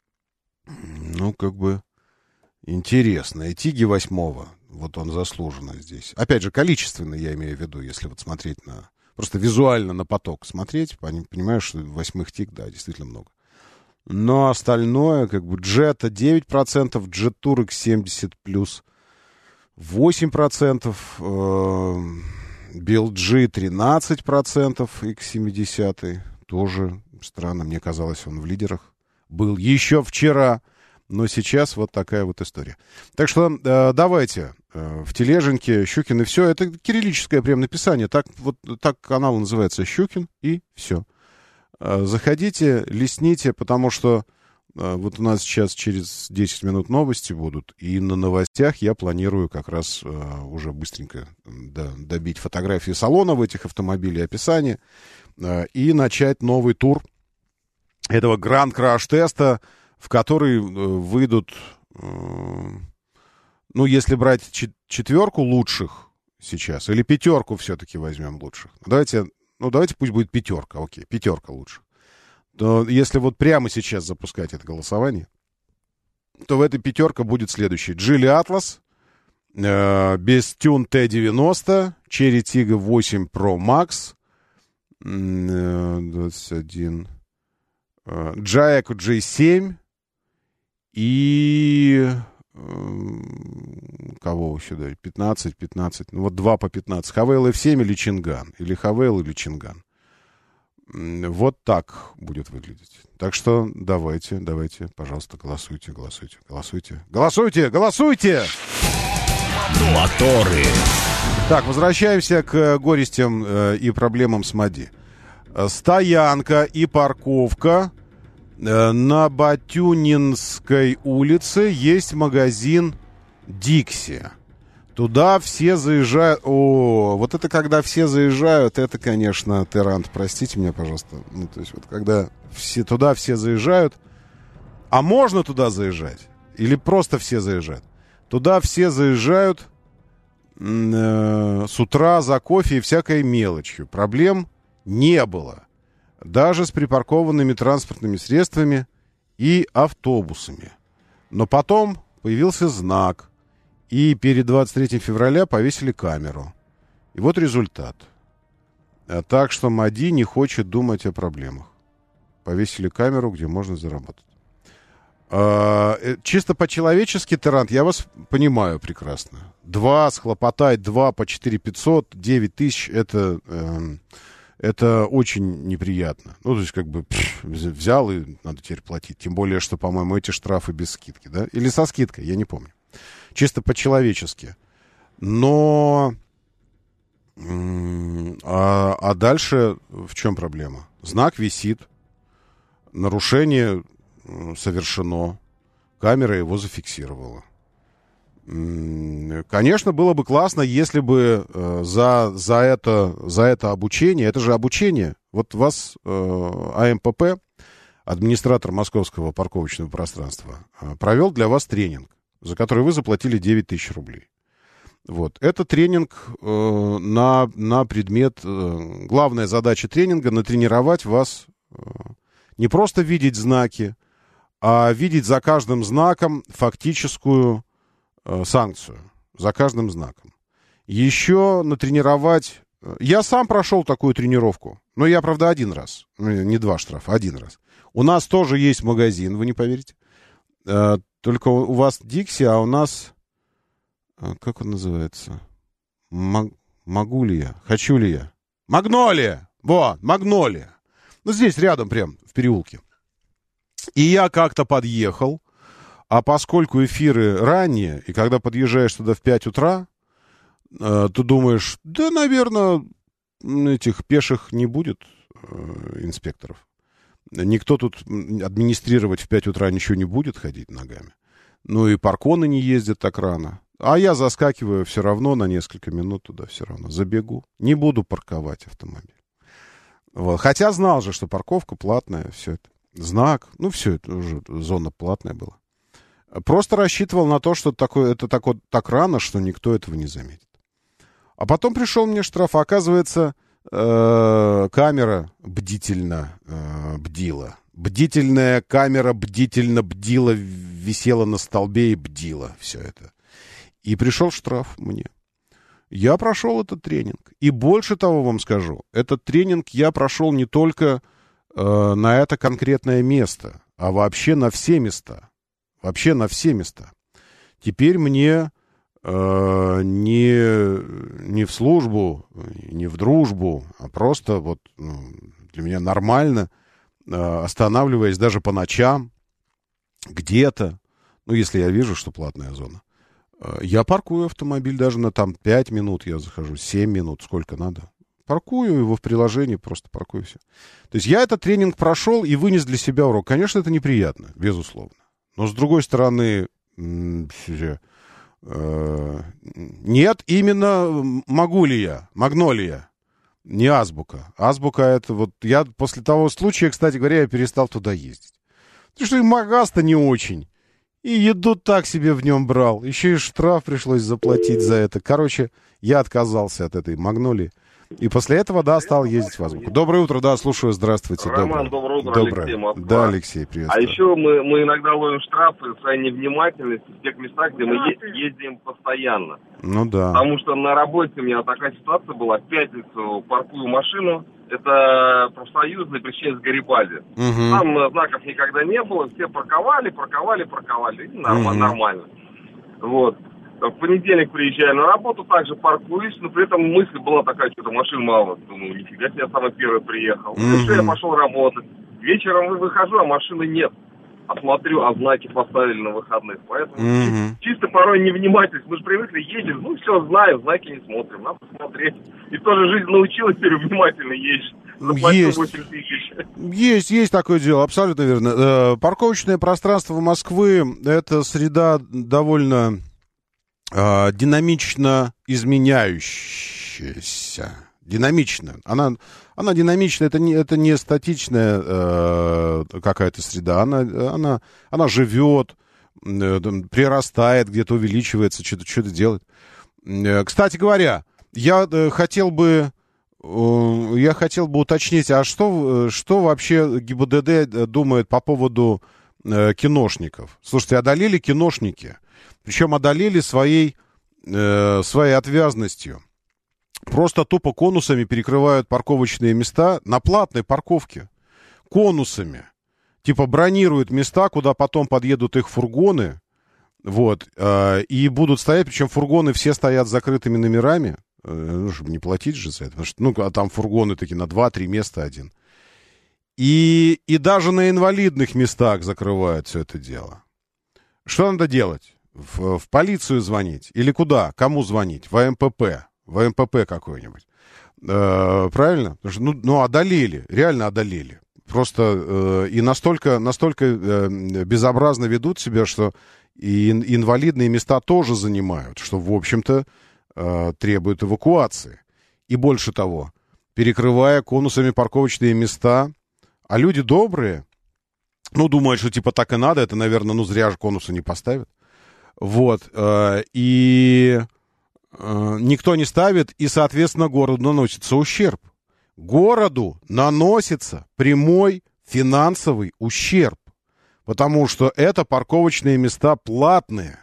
интересно. И Тиги 8-го, он заслуженно здесь. Опять же, количественно я имею в виду, если смотреть просто визуально на поток смотреть, понимаешь, что 8-х Тиг, да, действительно много. Но остальное, Jetta 9%, Jet Tour X70+, 8%, BLG 13%, X70, тоже странно, мне казалось, он в лидерах был еще вчера, но сейчас вот такая вот история. Так что давайте в тележеньке Щукин и все, это кириллическое прям написание, так канал называется, Щукин и все. Заходите, листните, потому что у нас сейчас через 10 минут новости будут, и на новостях я планирую как раз уже быстренько добить фотографии салонов этих автомобилей, описание, и начать новый тур этого гранд-краш-теста, в который выйдут, если брать четверку лучших сейчас, или пятерку все-таки возьмем лучших. Давайте пусть будет пятерка, окей, пятерка лучше. То если прямо сейчас запускать это голосование, то в этой пятерке будет следующий. Geely Atlas, Bestune T90, Cherry Tiggo 8 Pro Max, 21, Jaeku J7 и... кого сюда? 15. 2 по 15. Havail F7 или Чинган. Или Havail или Чинган. Вот так будет выглядеть. Так что давайте, пожалуйста, голосуйте. Моторы. Так, возвращаемся к горестям и проблемам с МАДИ. Стоянка и парковка. На Батюнинской улице есть магазин «Дикси». Туда все заезжают... вот это когда все заезжают, это, конечно, Террант, простите меня, пожалуйста. Когда туда все заезжают... А можно туда заезжать? Или просто все заезжают? Туда все заезжают с утра за кофе и всякой мелочью. Проблем не было. Даже с припаркованными транспортными средствами и автобусами. Но потом появился знак, и перед 23 февраля повесили камеру. И вот результат. Так что МАДИ не хочет думать о проблемах. Повесили камеру, где можно заработать. Чисто по-человечески, Террант, я вас понимаю прекрасно. 2 схлопотать, 2 по 4500, 9000, это очень неприятно. Взял и надо теперь платить. Тем более, что, по-моему, эти штрафы без скидки, да? Или со скидкой, я не помню. Чисто по-человечески. Но А дальше в чем проблема? Знак висит, нарушение совершено, камера его зафиксировала. Конечно, было бы классно, если бы за это обучение, это же обучение, вот вас АМПП, администратор московского парковочного пространства, провел для вас тренинг, за который вы заплатили 9 тысяч рублей. Вот. Это тренинг на предмет... Главная задача тренинга — натренировать вас не просто видеть знаки, а видеть за каждым знаком фактическую санкцию. За каждым знаком. Еще натренировать... Я сам прошел такую тренировку. Но я, правда, один раз. Не 2 штрафа, 1 раз. У нас тоже есть магазин, вы не поверите. Только у вас Дикси, а у нас... Как он называется? Могу ли я? Хочу ли я? Магнолия! Вот, Магнолия. Ну, здесь рядом прям, в переулке. И я как-то подъехал, а поскольку эфиры ранние, и когда подъезжаешь туда в 5 утра, ты думаешь, да, наверное, этих пеших не будет, инспекторов. Никто тут администрировать в 5 утра ничего не будет, ходить ногами. Ну и парконы не ездят так рано. А я заскакиваю все равно на несколько минут туда, все равно забегу. Не буду парковать автомобиль. Вот. Хотя знал же, что парковка платная, все это. Знак, ну все это уже зона платная была. Просто рассчитывал на то, что это так рано, что никто этого не заметит. А потом пришел мне штраф. Оказывается, камера бдительно бдила. Бдительная камера бдительно бдила, висела на столбе и бдила все это. И пришел штраф мне. Я прошел этот тренинг. И больше того вам скажу. Этот тренинг я прошел не только на это конкретное место, а вообще на все места. Вообще на все места. Теперь мне не в службу, не в дружбу, а просто вот для меня нормально, останавливаясь даже по ночам, где-то, ну, если я вижу, что платная зона, я паркую автомобиль даже на там 5 минут, я захожу, 7 минут, сколько надо. Паркую его в приложении, просто паркую все. То есть я этот тренинг прошел и вынес для себя урок. Конечно, это неприятно, безусловно. Но, с другой стороны, нет, именно могу ли я, Магнолия, не азбука. Азбука — это вот... Я после того случая, кстати говоря, я перестал туда ездить. Потому что и магаз-то не очень. И еду так себе в нем брал. Еще и штраф пришлось заплатить за это. Короче, я отказался от этой Магнолии. И после этого, да, стал ездить в азбуку. Доброе утро, да, слушаю, здравствуйте. Роман, доброе утро, Алексей, Москва. Да, Алексей, приветствую. А еще мы иногда ловим штрафы за своей невнимательность в тех местах, где мы ездим постоянно. Ну да. Потому что на работе у меня такая ситуация была. В пятницу паркую машину. Это профсоюзный причем с Гарибальди. Там знаков никогда не было. Все парковали. Нормально. Вот. В понедельник приезжаю на работу, также паркуюсь, но при этом мысль была такая, что-то машин мало. Думаю, нифига себе, я самый первый приехал. Я пошел работать. Вечером выхожу, а машины нет. А смотрю, а знаки поставили на выходных. Поэтому чисто порой невнимательность. Мы же привыкли ездить, ну все знаем, знаки не смотрим, надо смотреть. И тоже жизнь научилась теперь внимательно ездить. Заплатил 8 тысяч. Есть такое дело, абсолютно верно. Парковочное пространство Москвы — это среда довольно... динамично изменяющаяся. Динамично. Она динамичная, это не статичная какая-то среда. Она живет, прирастает, где-то увеличивается, что-то делает. Кстати говоря, я хотел бы уточнить, а что вообще ГИБДД думает по поводу киношников? Слушайте, одолели киношники. Причем одолели своей отвязностью. Просто тупо конусами перекрывают парковочные места на платной парковке. Конусами. Типа бронируют места, куда потом подъедут их фургоны. Вот. И будут стоять, причем фургоны все стоят с закрытыми номерами. Чтобы не платить же за это. Потому что, а там фургоны такие на 2-3 места один. И даже на инвалидных местах закрывают все это дело. Что надо делать? В полицию звонить? Или куда? Кому звонить? В АМПП? в МПП какой-нибудь. Правильно? Одолели, реально одолели. Просто и настолько безобразно ведут себя, что и инвалидные места тоже занимают, что, в общем-то, требует эвакуации. И больше того, перекрывая конусами парковочные места, а люди добрые, думают, что типа так и надо, это, наверное, зря же конусы не поставят. Вот, и никто не ставит, и, соответственно, городу наносится ущерб. Городу наносится прямой финансовый ущерб, потому что это парковочные места платные,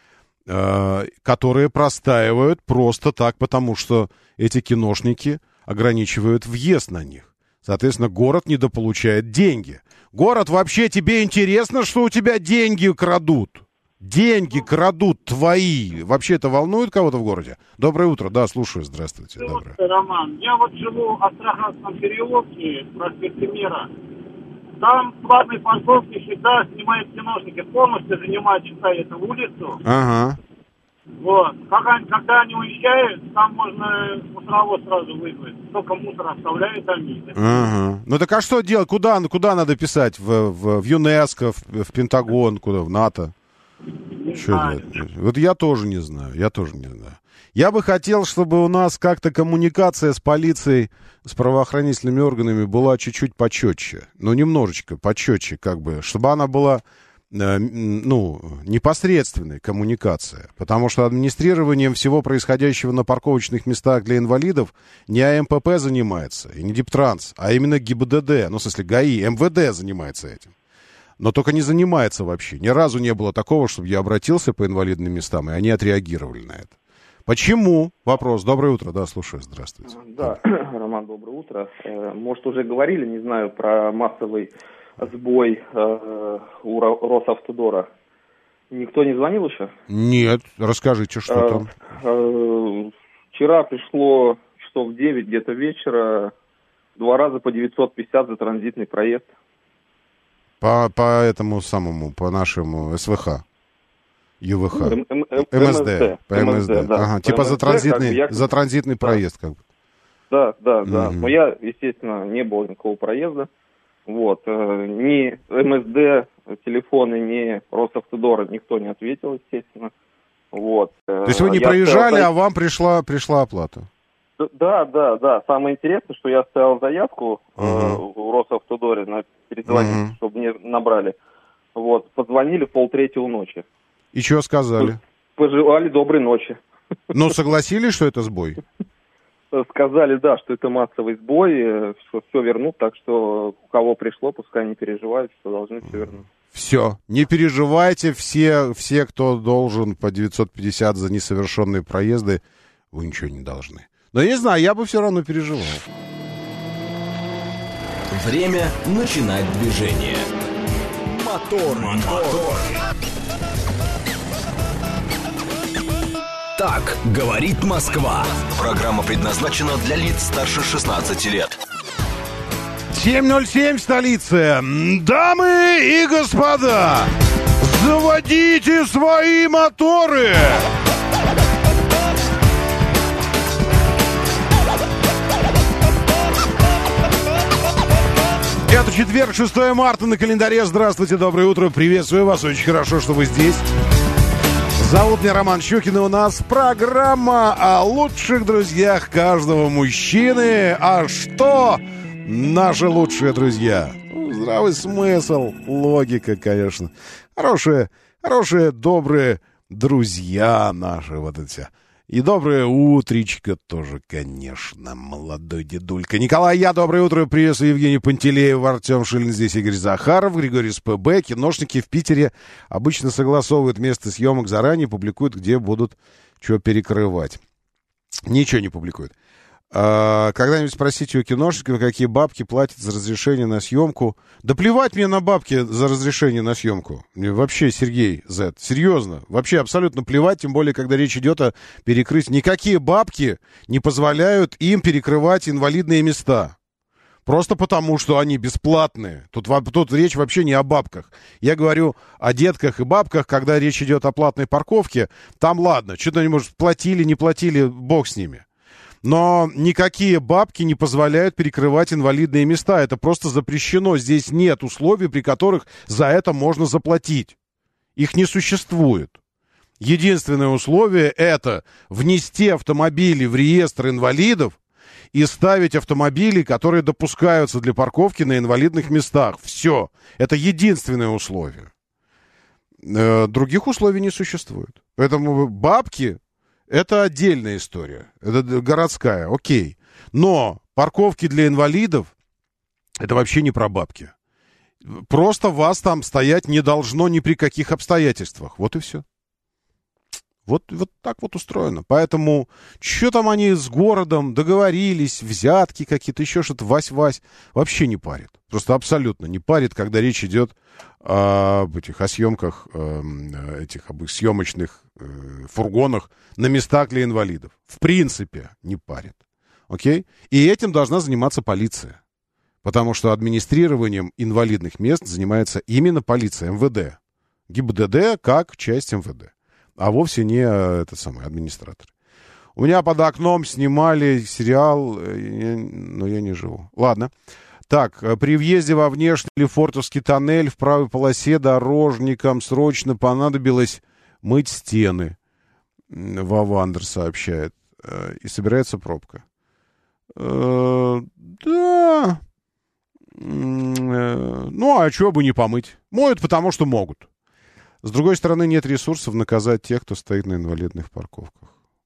которые простаивают просто так, потому что эти киношники ограничивают въезд на них. Соответственно, город недополучает деньги. Город, вообще тебе интересно, что у тебя деньги крадут? Деньги крадут твои. Вообще это волнует кого-то в городе? Доброе утро. Да, слушаю. Здравствуйте. Доброе. Роман, я живу в Астраханском переулке, проспекте Мира. Там платные парковки всегда снимают киношники. Полностью занимают, считай, эту улицу. Ага. Вот. Когда они уезжают, там можно мусоровоз сразу вызвать. Только мусор оставляют они. Ага. Так а что делать? Куда надо писать? В ЮНЕСКО, в Пентагон, куда? В НАТО? Вот я тоже не знаю. Я бы хотел, чтобы у нас как-то коммуникация с полицией, с правоохранительными органами была чуть-чуть почетче. Немножечко почетче, чтобы она была, непосредственной коммуникация. Потому что администрированием всего происходящего на парковочных местах для инвалидов не АМПП занимается, и не Диптранс, а именно ГИБДД, в смысле ГАИ, МВД занимается этим. Но только не занимается вообще. Ни разу не было такого, чтобы я обратился по инвалидным местам, и они отреагировали на это. Почему? Вопрос. Доброе утро. Да, слушаю. Здравствуйте. Да, Роман, доброе утро. Может, уже говорили, не знаю, про массовый сбой у Росавтодора. Никто не звонил еще? Нет. Расскажите, что там. Вчера пришло часов в 9 где-то вечера 2 раза по 950 за транзитный проезд. По этому самому, по нашему СВХ, ЮВХ, МСД, по МСД. Да. Ага, типа за транзитный проезд, Да. Но я, естественно, не было никакого проезда. Вот. Ни МСД, телефоны, ни Росавтодора никто не ответил, естественно. Вот. То есть вы не проезжали, а вам пришла оплата? Да. Самое интересное, что я оставил заявку в Росавтодоре на перезвонить, чтобы мне набрали. Вот. Позвонили в 2:30 ночи. И что сказали? Пожелали доброй ночи. Согласились, что это сбой? Сказали, да, что это массовый сбой, что все вернут, так что у кого пришло, пускай не переживают, что должны все вернуть. Все, не переживайте, все, кто должен по 950 за несовершенные проезды, вы ничего не должны. Но я не знаю, я бы все равно переживал. Время начинать движение. Мотор. Так говорит Москва. Программа предназначена для лиц старше 16 лет. 7:07 в столице. Дамы и господа, заводите свои моторы! Это четверг, 6 марта на календаре. Здравствуйте, доброе утро, приветствую вас. Очень хорошо, что вы здесь. Зовут меня Роман Щукин, и у нас программа о лучших друзьях каждого мужчины. А что наши лучшие друзья? Здравый смысл, логика, конечно. Хорошие, добрые друзья наши вот эти. И доброе утречко тоже, конечно, молодой дедулька. Николай, доброе утро, приветствую, Евгений Пантелеев, Артем Шилин, здесь Игорь Захаров, Григорий СПБ. Киношники в Питере обычно согласовывают место съемок заранее, публикуют, где будут что перекрывать. Ничего не публикуют. Когда-нибудь спросите у киношников, какие бабки платят за разрешение на съемку. Да плевать мне на бабки за разрешение на съемку. Мне вообще, Сергей Зет, серьезно, вообще абсолютно плевать, тем более, когда речь идет о перекрытии. Никакие бабки не позволяют им перекрывать инвалидные места. Просто потому, что они бесплатные. Тут речь вообще не о бабках. Я говорю о детках и бабках, когда речь идет о платной парковке. Там ладно, что-то они, может, платили, не платили, бог с ними. Но никакие бабки не позволяют перекрывать инвалидные места. Это просто запрещено. Здесь нет условий, при которых за это можно заплатить. Их не существует. Единственное условие – это внести автомобили в реестр инвалидов и ставить автомобили, которые допускаются для парковки на инвалидных местах. Все. Это единственное условие. Других условий не существует. Поэтому бабки – это отдельная история. Это городская, окей. Но парковки для инвалидов – это вообще не про бабки. Просто вас там стоять не должно ни при каких обстоятельствах. Вот и все. Вот так вот устроено. Поэтому, что там они с городом договорились, взятки какие-то, еще что-то, вась-вась, вообще не парит. Просто абсолютно не парит, когда речь идет о съемках, об их съемочных фургонах на местах для инвалидов. В принципе, не парит. Окей? И этим должна заниматься полиция. Потому что администрированием инвалидных мест занимается именно полиция, МВД. ГИБДД как часть МВД. А вовсе не администратор. У меня под окном снимали сериал, но я не живу. Ладно. Так, при въезде во внешний Лефортовский тоннель в правой полосе дорожникам срочно понадобилось мыть стены. Вавандер сообщает. И собирается пробка. Да. Ну, а чего бы не помыть? Моют, потому что могут. С другой стороны, нет ресурсов наказать тех, кто стоит на инвалидных парковках.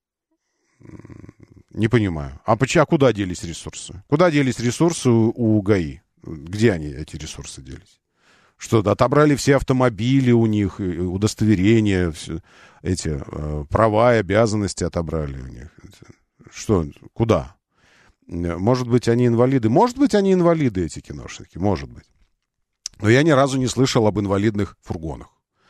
Не понимаю. А куда делись ресурсы? Куда делись ресурсы у ГАИ? Где они, эти ресурсы, делись? Что, отобрали все автомобили у них, удостоверения, все, эти права и обязанности отобрали у них? Что, куда? Может быть, они инвалиды? Может быть, они инвалиды, эти киношники? Может быть. Но я ни разу не слышал об инвалидных фургонах.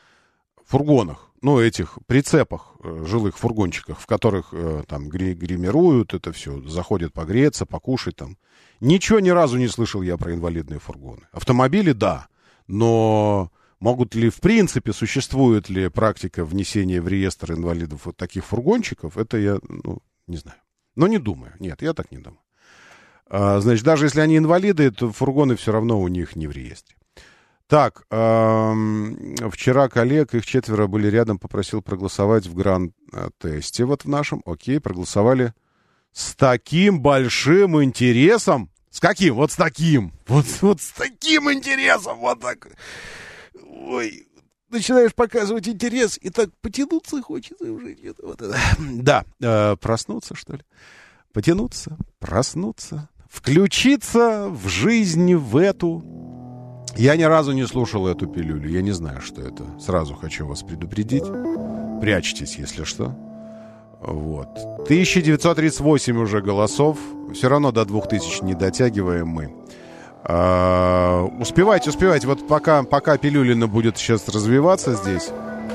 Этих прицепах, жилых фургончиках, в которых там гримируют это все, заходят погреться, покушать там. Ничего ни разу не слышал я про инвалидные фургоны. Автомобили, да, но могут ли, в принципе, существует ли практика внесения в реестр инвалидов вот таких фургончиков, это я, не знаю. Но не думаю, нет, я так не думаю. Значит, даже если они инвалиды, то фургоны все равно у них не в реестре. Так, вчера коллег, их 4 были рядом, попросил проголосовать в гранд-тесте вот в нашем. Окей, проголосовали с таким большим интересом. С каким? Вот с таким. Вот с таким интересом. Вот так. Ой, начинаешь показывать интерес, и так потянуться хочется уже. Вот это. Да, проснуться, что ли? Потянуться, проснуться, включиться в жизнь в эту... Я ни разу не слушал эту пилюлю. Я не знаю, что это. Сразу хочу вас предупредить. Прячьтесь, если что. Вот. 1938 уже голосов. Все равно до 2000 не дотягиваем мы. Успевайте. Вот пока пилюлина будет сейчас развиваться здесь,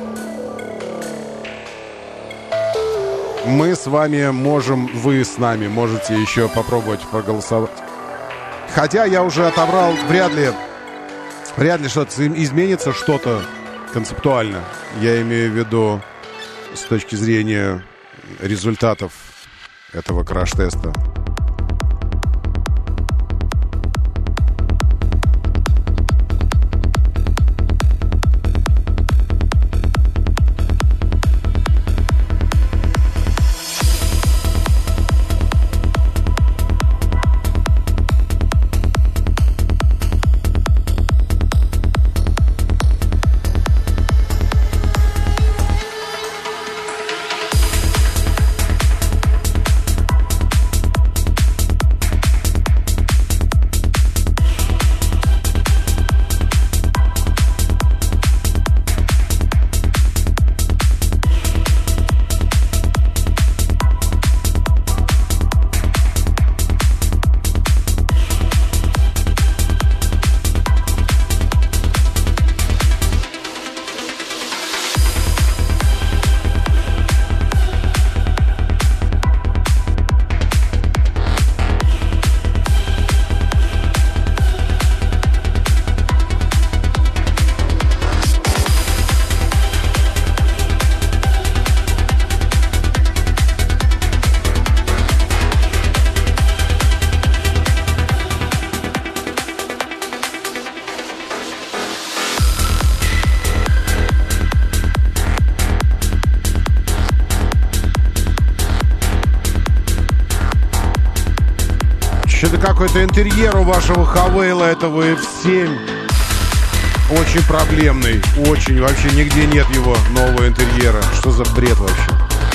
мы с вами можем, вы с нами можете еще попробовать проголосовать. Хотя я уже отобрал, вряд ли что-то изменится, что-то концептуально. Я имею в виду с точки зрения результатов этого краш-теста. какой-то интерьер у вашего Хавейла этого F7. Очень проблемный. Очень. Вообще нигде нет его нового интерьера. Что за бред вообще?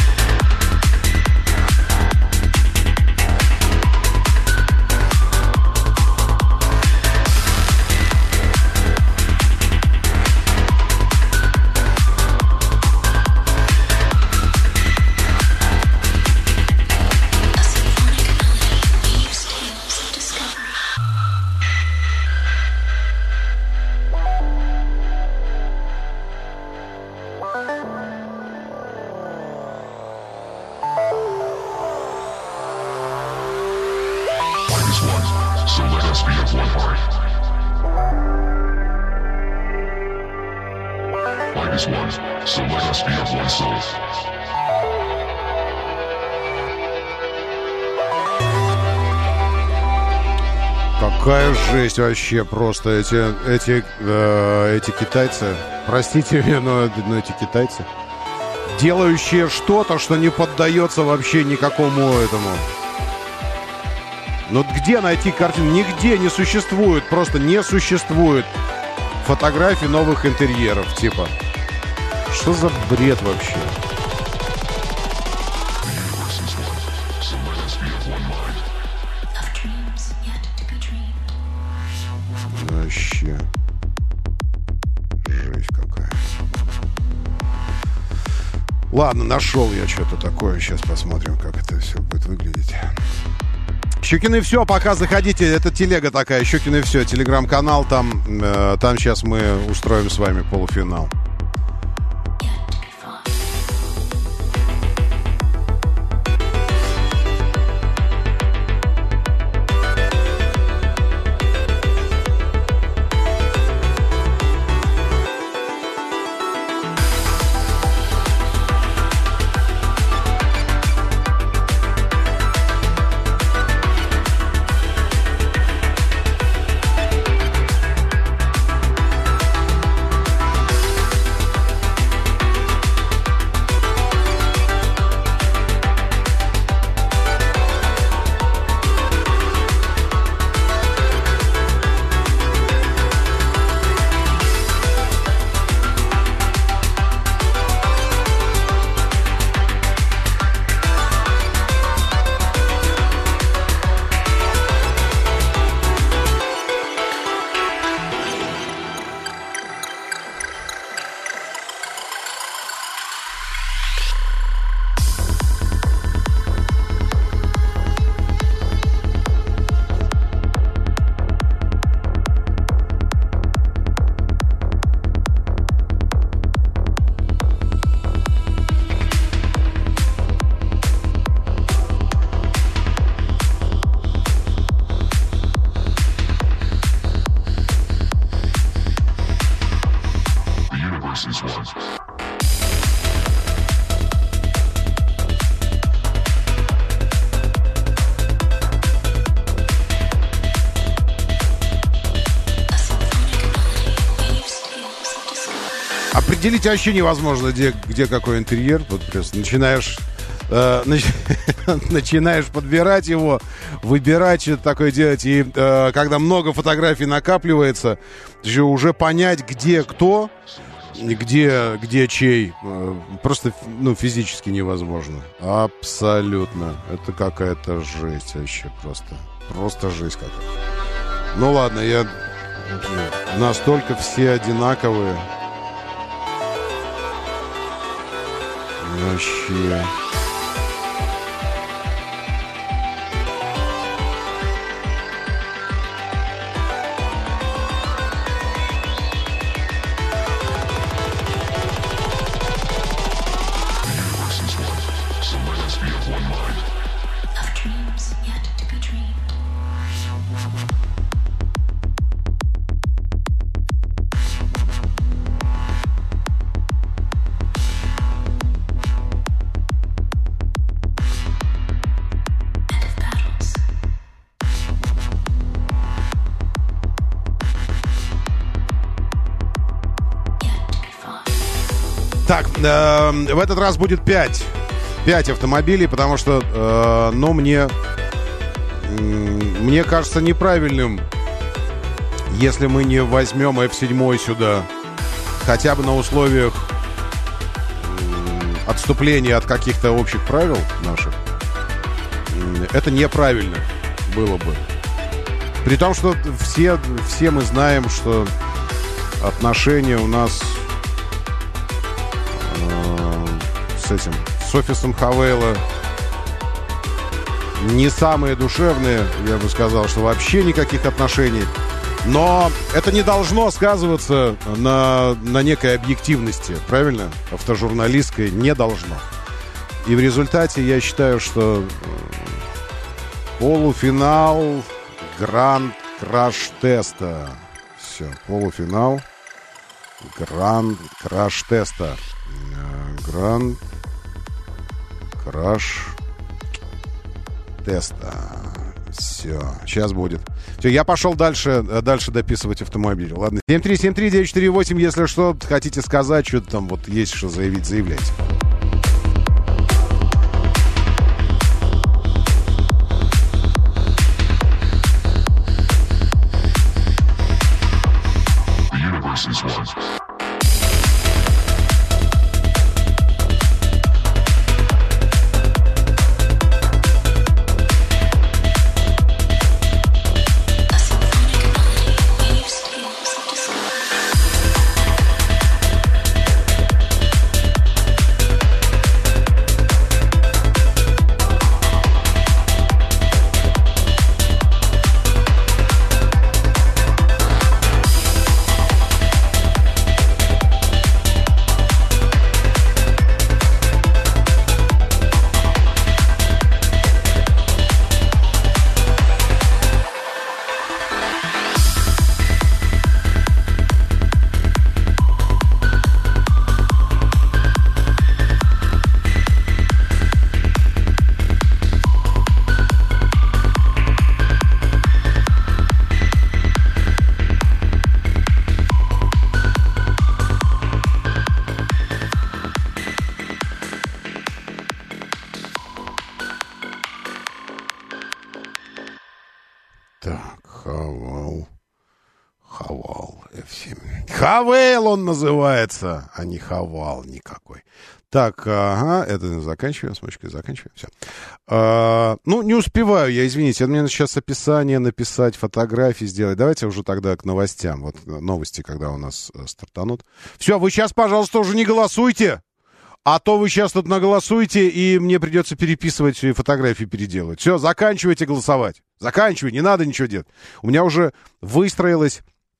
Какая жесть вообще просто. Эти китайцы, простите меня, но эти китайцы, делающие что-то, что не поддается вообще никакому этому. Но где найти картину? Нигде не существует, просто не существует фотографий новых интерьеров, типа. Что за бред вообще? Вообще. Жесть какая. Ладно, нашел я что-то такое. Сейчас посмотрим, как это все будет выглядеть. Щукины все, пока заходите. Это телега такая, Щукины все, телеграм-канал. Там сейчас мы устроим с вами полуфинал. Определить вообще невозможно, где какой интерьер. Вот просто начинаешь подбирать его, выбирать, что-то такое делать. И когда много фотографий накапливается, уже понять, где кто, где чей, просто физически невозможно. Абсолютно. Это какая-то жесть вообще просто. Просто жесть какая-то. Ну ладно, настолько все одинаковые. Вообще. Так, в этот раз будет 5 автомобилей, потому что, мне мне кажется неправильным, если мы не возьмем F7 сюда, хотя бы на условиях отступления от каких-то общих правил наших. Это неправильно было бы. При том, что все мы знаем, что отношения у нас с офисом Хавейла не самые душевные, я бы сказал, что вообще никаких отношений. Но это не должно сказываться на некой объективности, правильно? Автожурналистской не должно. И в результате я считаю, что полуфинал Гранд Краш-теста. Все, полуфинал Гранд Краш-теста. Гранд Краш-теста. Все, сейчас будет. Все, я пошел дальше дописывать автомобиль. Ладно, 7373948, если что, хотите сказать, что там вот есть что заявить, заявляйте. Хавейл он называется, а не Хавал никакой. Так, ага, это заканчиваем, с мочкой заканчиваем, все. Не успеваю я, извините, мне сейчас описание написать, фотографии сделать. Давайте уже тогда к новостям. Вот новости, когда у нас стартанут. Все, вы сейчас, пожалуйста, уже не голосуйте, а то вы сейчас тут наголосуете, и мне придется переписывать и фотографии переделывать. Все, заканчивайте голосовать. Заканчивайте, не надо ничего делать. У меня уже выстроилось...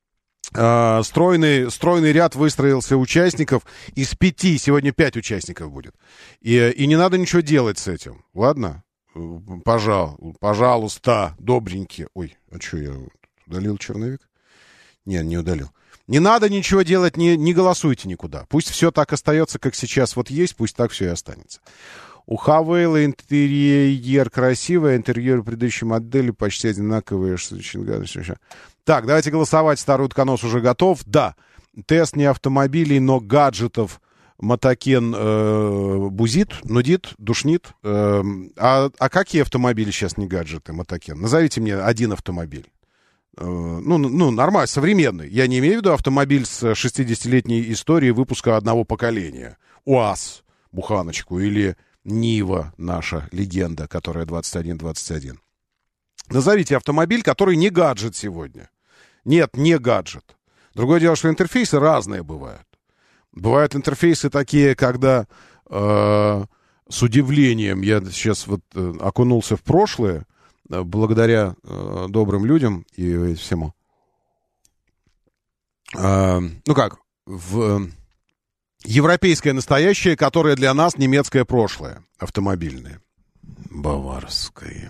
Стройный ряд выстроился участников. Из 5, сегодня 5 участников будет. И не надо ничего делать с этим. Ладно? Пожалуйста, добренькие. Ой, а что, я удалил черновик? Не удалил. Не надо ничего делать, не голосуйте никуда. Пусть все так остается, как сейчас вот есть, пусть так все и останется. У Хавейла интерьер красивый, интерьер предыдущей модели почти одинаковые. Так, давайте голосовать. Старый утконос уже готов. Да, тест не автомобилей, но гаджетов. Мотокен бузит, нудит, душнит. А какие автомобили сейчас не гаджеты, Мотокен? Назовите мне один автомобиль. Нормально, современный. Я не имею в виду автомобиль с 60-летней историей выпуска одного поколения. УАЗ, буханочку, или Нива, наша легенда, которая 2121. Назовите автомобиль, который не гаджет сегодня. Нет, не гаджет. Другое дело, что интерфейсы разные бывают. Бывают интерфейсы такие, когда с удивлением я сейчас вот окунулся в прошлое, благодаря добрым людям и всему. В европейское настоящее, которое для нас немецкое прошлое, автомобильное. Баварское.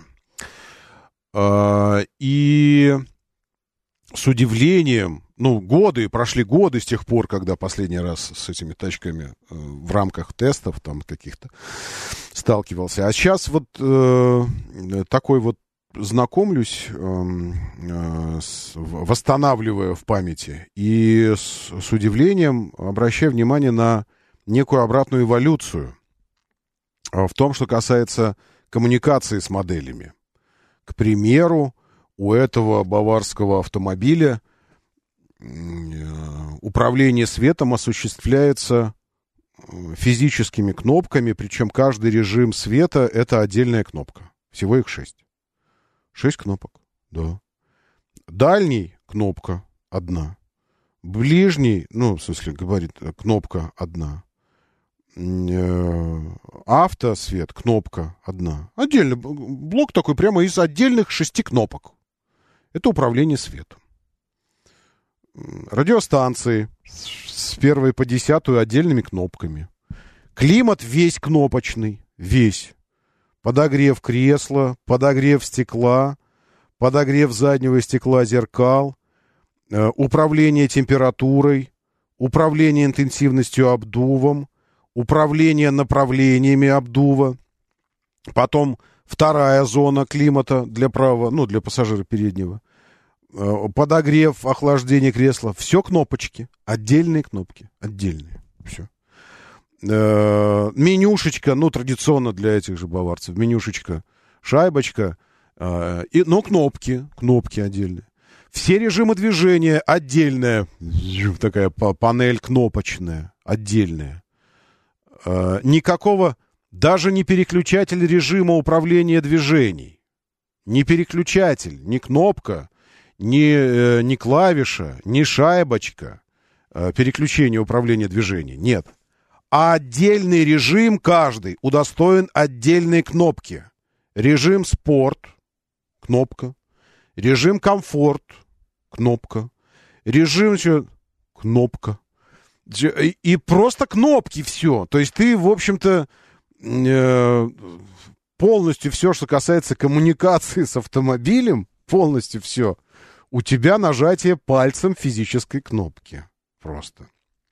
И с удивлением, прошли годы с тех пор, когда последний раз с этими тачками в рамках тестов там каких-то сталкивался. А сейчас вот такой вот знакомлюсь, восстанавливая в памяти, и с удивлением обращаю внимание на некую обратную эволюцию в том, что касается коммуникации с моделями. К примеру, у этого баварского автомобиля управление светом осуществляется физическими кнопками, причем каждый режим света — это отдельная кнопка. Всего их 6. 6 кнопок, да. Дальний — кнопка одна. Ближний, ну, в смысле, говорит, кнопка одна. Автосвет, кнопка одна. Отдельный блок такой прямо из отдельных 6 кнопок. Это управление светом. Радиостанции с 1 по 10 отдельными кнопками. Климат весь кнопочный, весь. Подогрев кресла, подогрев стекла, подогрев заднего стекла зеркал, управление температурой, управление интенсивностью обдувом, управление направлениями обдува. Потом вторая зона климата для правого, ну, для пассажира переднего. Подогрев, охлаждение кресла. Все кнопочки. Отдельные кнопки. Отдельные. Все. Менюшечка, ну, традиционно для этих же баварцев. Менюшечка, шайбочка. Но кнопки. Кнопки отдельные. Все режимы движения отдельная. Такая панель кнопочная. Отдельная. Никакого, даже не переключатель режима управления движений. Не переключатель, не кнопка, не клавиша, не шайбочка переключения управления движения. Нет. А отдельный режим каждый удостоен отдельной кнопки. Режим спорт, кнопка. Режим комфорт, кнопка. Режим кнопка. И просто кнопки все. То есть ты, в общем-то, полностью все, что касается коммуникации с автомобилем, полностью все, у тебя нажатие пальцем физической кнопки. Просто.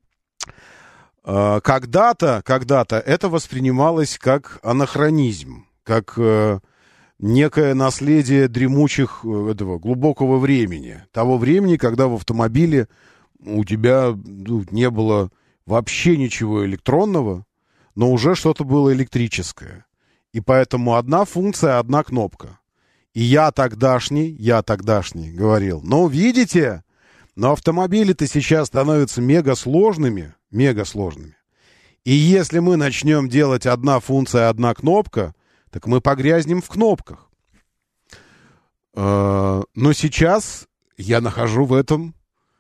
Когда-то это воспринималось как анахронизм, как некое наследие дремучих этого глубокого времени. Того времени, когда в автомобиле у тебя не было вообще ничего электронного, но уже что-то было электрическое. И поэтому одна функция, одна кнопка. И я тогдашний говорил, ну, видите, но автомобили-то сейчас становятся мегасложными. И если мы начнем делать одна функция, одна кнопка, так мы погрязнем в кнопках. Но сейчас я нахожу в этом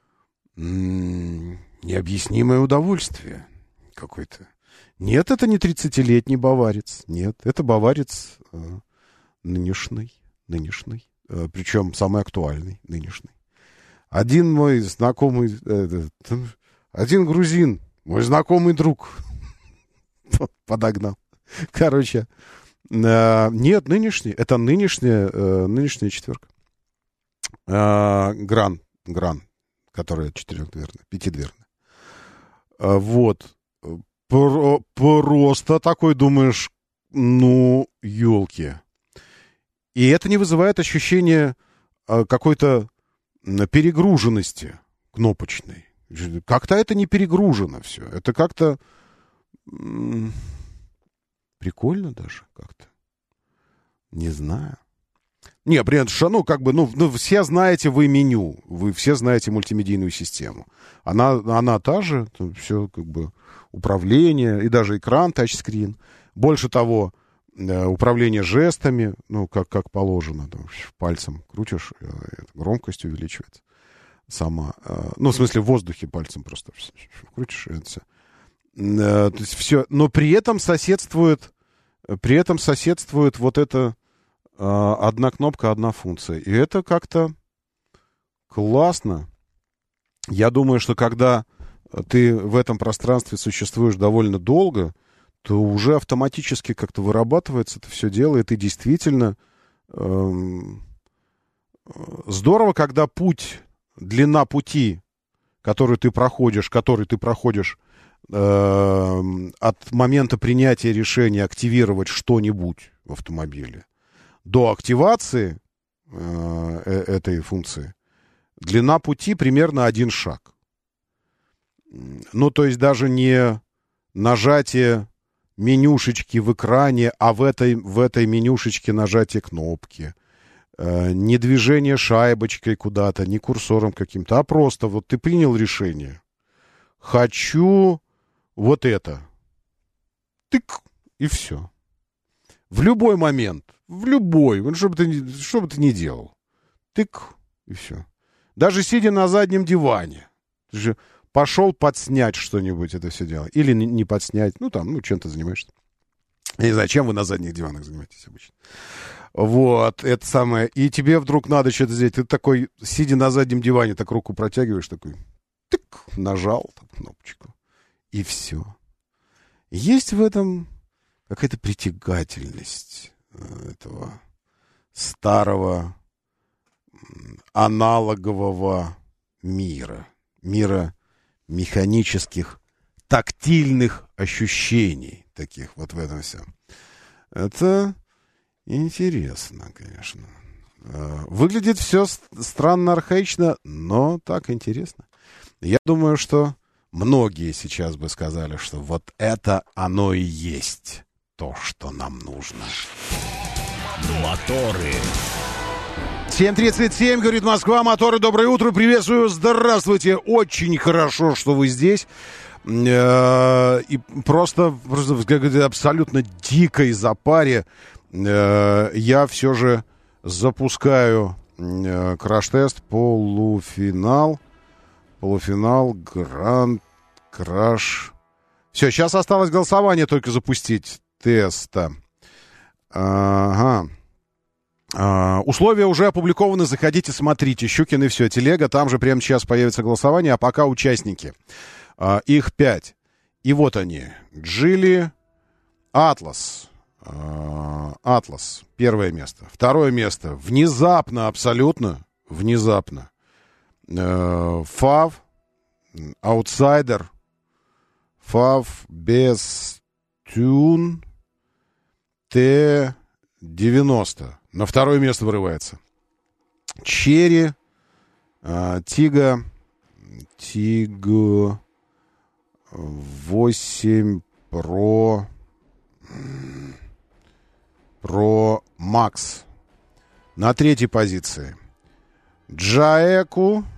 необъяснимое удовольствие какое-то. Нет, это не 30-летний баварец. Нет, это баварец нынешний. Причем самый актуальный нынешний. Один мой знакомый, один грузин, мой знакомый друг подогнал. Короче, нет, нынешний, это нынешняя четверка. Гран, которая 4-дверная, 5-дверная. Вот. Просто такой думаешь, ну, елки. И это не вызывает ощущения какой-то перегруженности кнопочной. Как-то это не перегружено все. Это как-то прикольно даже как-то. Не знаю. Не, при этом, ну, как бы, ну, все знаете вы меню, вы все знаете мультимедийную систему. Она та же, все как бы управление, и даже экран, тачскрин. Больше того, управление жестами, ну, как положено, там, пальцем крутишь, громкость увеличивается сама. Ну, в смысле, в воздухе пальцем просто крутишь, и это все. То есть все, но при этом соседствует вот это одна кнопка, одна функция. И это как-то классно. Я думаю, что когда ты в этом пространстве существуешь довольно долго, то уже автоматически как-то вырабатывается это все дело, и ты действительно... Здорово, когда длина пути, который ты проходишь от момента принятия решения активировать что-нибудь в автомобиле до активации этой функции, длина пути примерно 1 шаг. Ну, то есть даже не нажатие менюшечки в экране, а в этой менюшечке нажатие кнопки. не движение шайбочкой куда-то, не курсором каким-то, а просто вот ты принял решение. Хочу вот это. Тык, и все. В любой момент, в любой, что бы ты ни делал. Тык, и все. Даже сидя на заднем диване. Ты же пошел подснять что-нибудь, это все дело. Или не подснять, чем ты занимаешься. Я не знаю, чем вы на задних диванах занимаетесь обычно. Вот, это самое. И тебе вдруг надо что-то сделать. Ты такой, сидя на заднем диване, так руку протягиваешь, такой, тык, нажал так, кнопочку. И все. Есть в этом какая-то притягательность этого старого аналогового мира. Мира механических, тактильных ощущений таких вот в этом всем. Это интересно, конечно. Выглядит все странно, архаично, но так интересно. Я думаю, что многие сейчас бы сказали, что вот это оно и есть то, что нам нужно. Моторы. 7:37, говорит Москва, моторы, доброе утро, приветствую, здравствуйте, очень хорошо, что вы здесь. И просто в абсолютно дикой запаре я все же запускаю краш-тест, полуфинал, гранд краш. Все, сейчас осталось голосование только запустить теста. Ага. Условия уже опубликованы, заходите, смотрите. Щукин и все, телега, там же прямо сейчас появится голосование, а пока участники. Их 5. И вот они. Джили, Атлас. Атлас, первое место. Второе место. Внезапно, абсолютно внезапно. Фав, Аутсайдер. Фав без тюн. Т-90. На второе место вырывается. Черри, Тига 8 Pro Max. На третьей позиции. Джаэку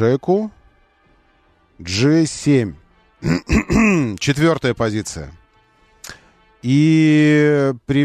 G7. Четвертая позиция. И при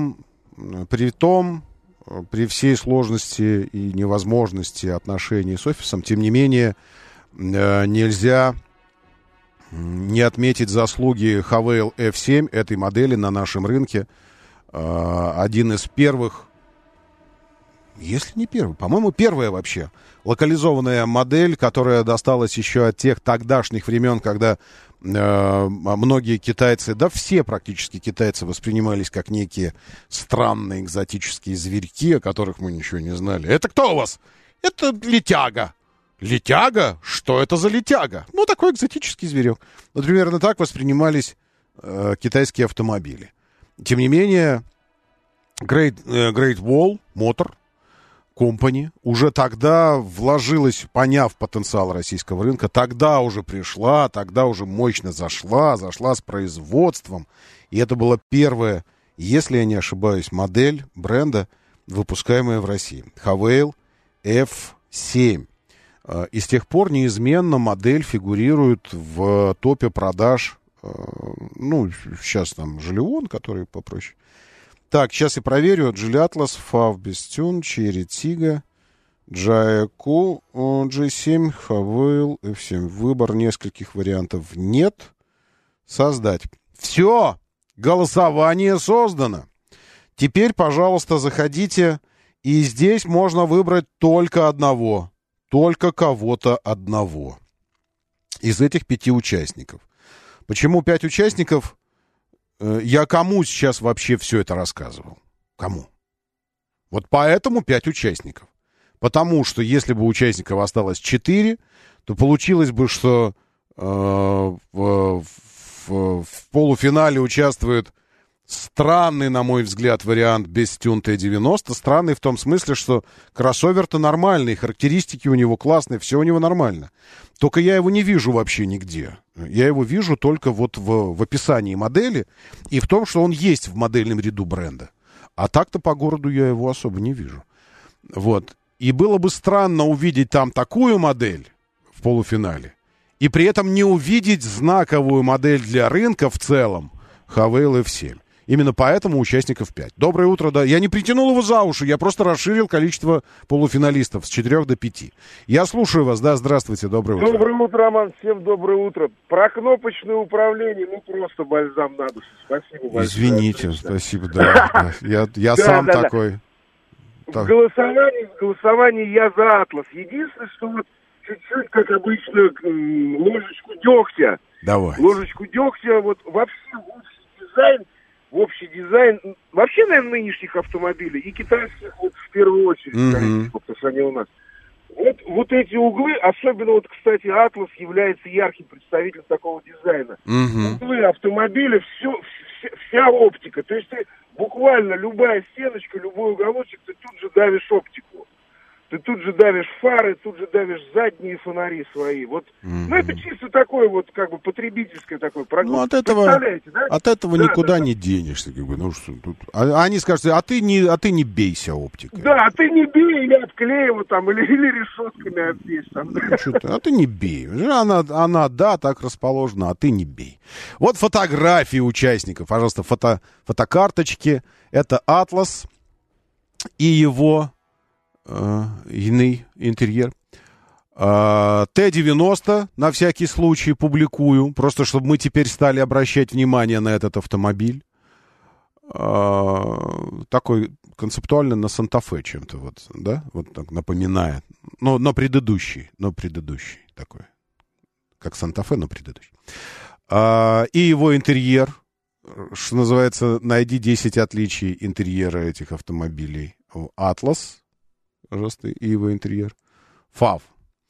всей сложности и невозможности отношений с офисом, тем не менее, нельзя не отметить заслуги Havail F7 этой модели на нашем рынке. Один из первых, если не первый, по-моему, первая вообще локализованная модель, которая досталась еще от тех тогдашних времен, когда многие китайцы, да все практически китайцы воспринимались как некие странные экзотические зверьки, о которых мы ничего не знали. Это кто у вас? Это летяга. Летяга? Что это за летяга? Ну, такой экзотический зверек. Вот примерно так воспринимались китайские автомобили. Тем не менее, Great Wall Motor Company уже тогда вложилась, поняв потенциал российского рынка, тогда уже пришла, тогда уже мощно зашла с производством. И это была первая, если я не ошибаюсь, модель бренда, выпускаемая в России. Havail F7. И с тех пор неизменно модель фигурирует в топе продаж. Сейчас там Желеон, который попроще. Так, сейчас я проверю. Джили Атлас, Фав Бестюн, Черри Тига, Джаэку, G7, Havail, F7. Выбор нескольких вариантов нет. Создать. Все! Голосование создано. Теперь, пожалуйста, заходите. И здесь можно выбрать только одного. Только кого-то одного. Из этих 5 участников. Почему 5 участников? Я кому сейчас вообще все это рассказывал? Кому? Вот поэтому 5 участников. Потому что если бы участников осталось 4, то получилось бы, что в полуфинале участвует странный, на мой взгляд, вариант Bestune T90. Странный в том смысле, что кроссовер-то нормальный, характеристики у него классные, все у него нормально. Только я его не вижу вообще нигде. Я его вижу только вот в описании модели и в том, что он есть в модельном ряду бренда. А так-то по городу я его особо не вижу. Вот. И было бы странно увидеть там такую модель в полуфинале, и при этом не увидеть знаковую модель для рынка в целом Havail F7. Именно поэтому участников 5. Доброе утро, да. Я не притянул его за уши, я просто расширил количество полуфиналистов с 4 до 5. Я слушаю вас, да, здравствуйте, доброе утро. Доброе утро, Роман, всем доброе утро. Про кнопочное управление, ну просто бальзам на душу. Спасибо большое. Извините, спасибо, да. Я сам такой. В голосовании я за Атлас. Единственное, что вот чуть-чуть, как обычно, ложечку дегтя. Давай. Ложечку дегтя, вот в общий дизайн, вообще, наверное, нынешних автомобилей и китайских вот в первую очередь, потому что они у нас. Вот эти углы, особенно вот, кстати, Атлас является ярким представителем такого дизайна. Углы автомобиля, вся оптика, то есть ты буквально любая стеночка, любой уголочек, ты тут же давишь оптику. Ты тут же давишь фары, тут же давишь задние фонари свои. Вот, ну, это чисто такое вот, как бы, потребительское такое. Ну, от этого никуда не денешься. Как бы, ну, что тут. Они скажут, а ты не бейся оптикой. Да, а ты не бей, или отклей его там, или решетками отбей. А ты не бей. Она, да, так расположена, а ты не бей. Вот фотографии участников. Пожалуйста, фотокарточки. Это Атлас и его... иный интерьер. Т-90 на всякий случай публикую, просто чтобы мы теперь стали обращать внимание на этот автомобиль. Такой концептуально на Санта-Фе чем-то, вот, да, вот так напоминает. Но предыдущий такой. Как Санта-Фе, но предыдущий. И его интерьер, что называется, найди 10 отличий интерьера этих автомобилей. Атлас, пожалуйста, и его интерьер. Фав.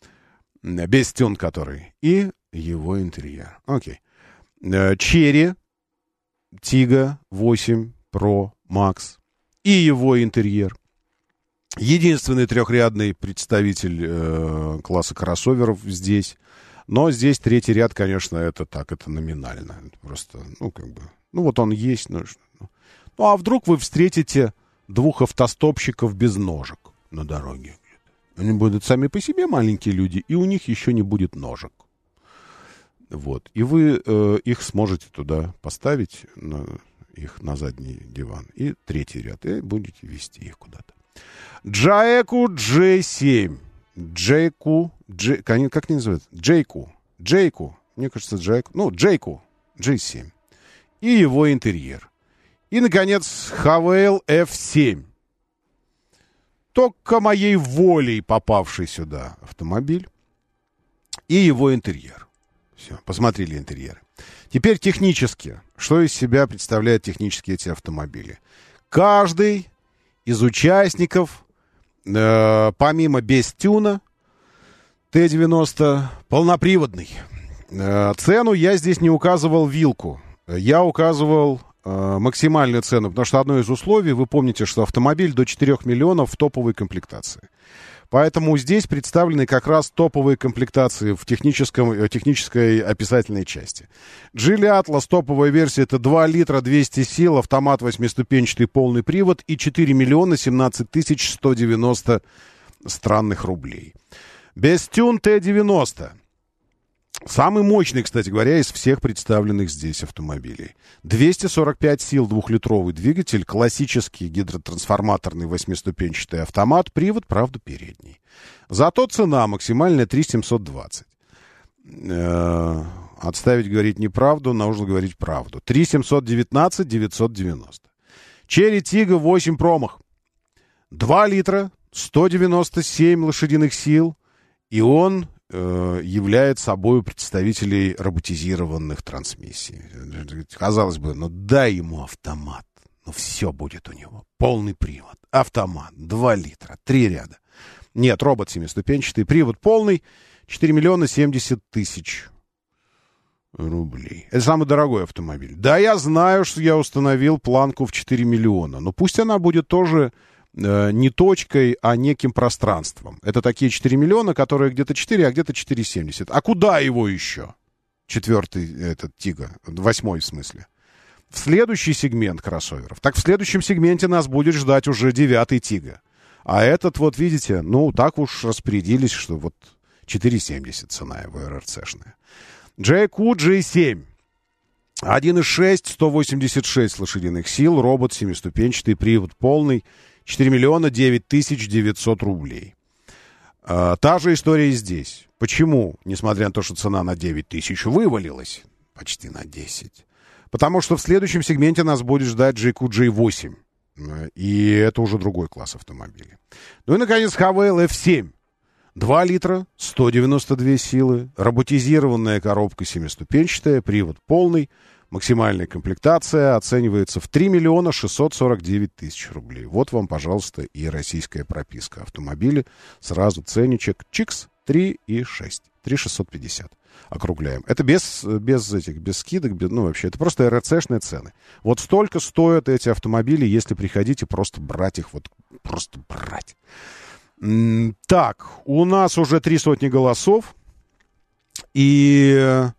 Без тюн который. И его интерьер. Окей. Черри. Тига 8 Pro Max. И его интерьер. Единственный трехрядный представитель класса кроссоверов здесь. Но здесь третий ряд, конечно, это так, это номинально. Просто, ну, как бы... Ну, вот он есть. Ну, а вдруг вы встретите двух автостопщиков без ножек на дороге? Они будут сами по себе маленькие люди, и у них еще не будет ножек. Вот. И вы их сможете туда поставить, их на задний диван. И третий ряд. И будете вести их куда-то. Джайку J7. Джейку. Как они называются? Джейку. Мне кажется, Джейку. Ну, Джейку J7. И его интерьер. И, наконец, Havail F7. Только моей волей попавший сюда автомобиль. И его интерьер. Все, посмотрели интерьеры. Теперь технически. Что из себя представляют технически эти автомобили? Каждый из участников, помимо без тюна, Т-90, полноприводный. Цену я здесь не указывал вилку. Я указывал максимальную цену, потому что одно из условий, вы помните, что автомобиль до 4 миллионов в топовой комплектации. Поэтому здесь представлены как раз топовые комплектации в технической описательной части. Geely Atlas, топовая версия, это 2 литра, 200 сил, автомат 8-ступенчатый, полный привод и 4 миллиона 17 тысяч 190 странных рублей. Бестюн Т-90. Самый мощный, кстати говоря, из всех представленных здесь автомобилей. 245 сил, 2-литровый двигатель, классический гидротрансформаторный 8-ступенчатый автомат, привод, правда, передний. Зато цена максимальная 3720. Отставить говорить неправду, нужно говорить правду. 3719 990. Черри Тига 8 промах. 2 литра, 197 лошадиных сил, и он является собой представителей роботизированных трансмиссий. Казалось бы, ну дай ему автомат, ну все будет у него. Полный привод, автомат, 2 литра, 3 ряда. Нет, робот 7-ступенчатый, привод полный, 4 миллиона 70 тысяч рублей. Это самый дорогой автомобиль. Да, я знаю, что я установил планку в 4 миллиона, но пусть она будет тоже не точкой, а неким пространством. Это такие 4 миллиона, которые где-то 4, а где-то 4,70. А куда его еще? 4-й этот Тига, 8-й в смысле. В следующий сегмент кроссоверов. Так в следующем сегменте нас будет ждать уже 9-й Тига. А этот, вот видите, ну, так уж распорядились, что вот 4,70 цена его РРЦшная. JQ G7. 1,6, 186 лошадиных сил, робот, семиступенчатый, привод полный, 4 миллиона 9 тысяч 900 рублей. Та же история и здесь. Почему, несмотря на то, что цена на 9 тысяч вывалилась почти на 10? Потому что в следующем сегменте нас будет ждать JQ G8. И это уже другой класс автомобилей. Ну и, наконец, Havail F7. 2 литра, 192 силы, роботизированная коробка семиступенчатая, привод полный, максимальная комплектация оценивается в 3 миллиона 649 тысяч рублей. Вот вам, пожалуйста, и российская прописка автомобиля. Сразу ценничек чикс 3,6, 3,650. Округляем. Это без скидок, ну вообще, это просто РЦшные цены. Вот столько стоят эти автомобили, если приходите просто брать их, вот просто брать. Так, у нас уже 300 голосов, и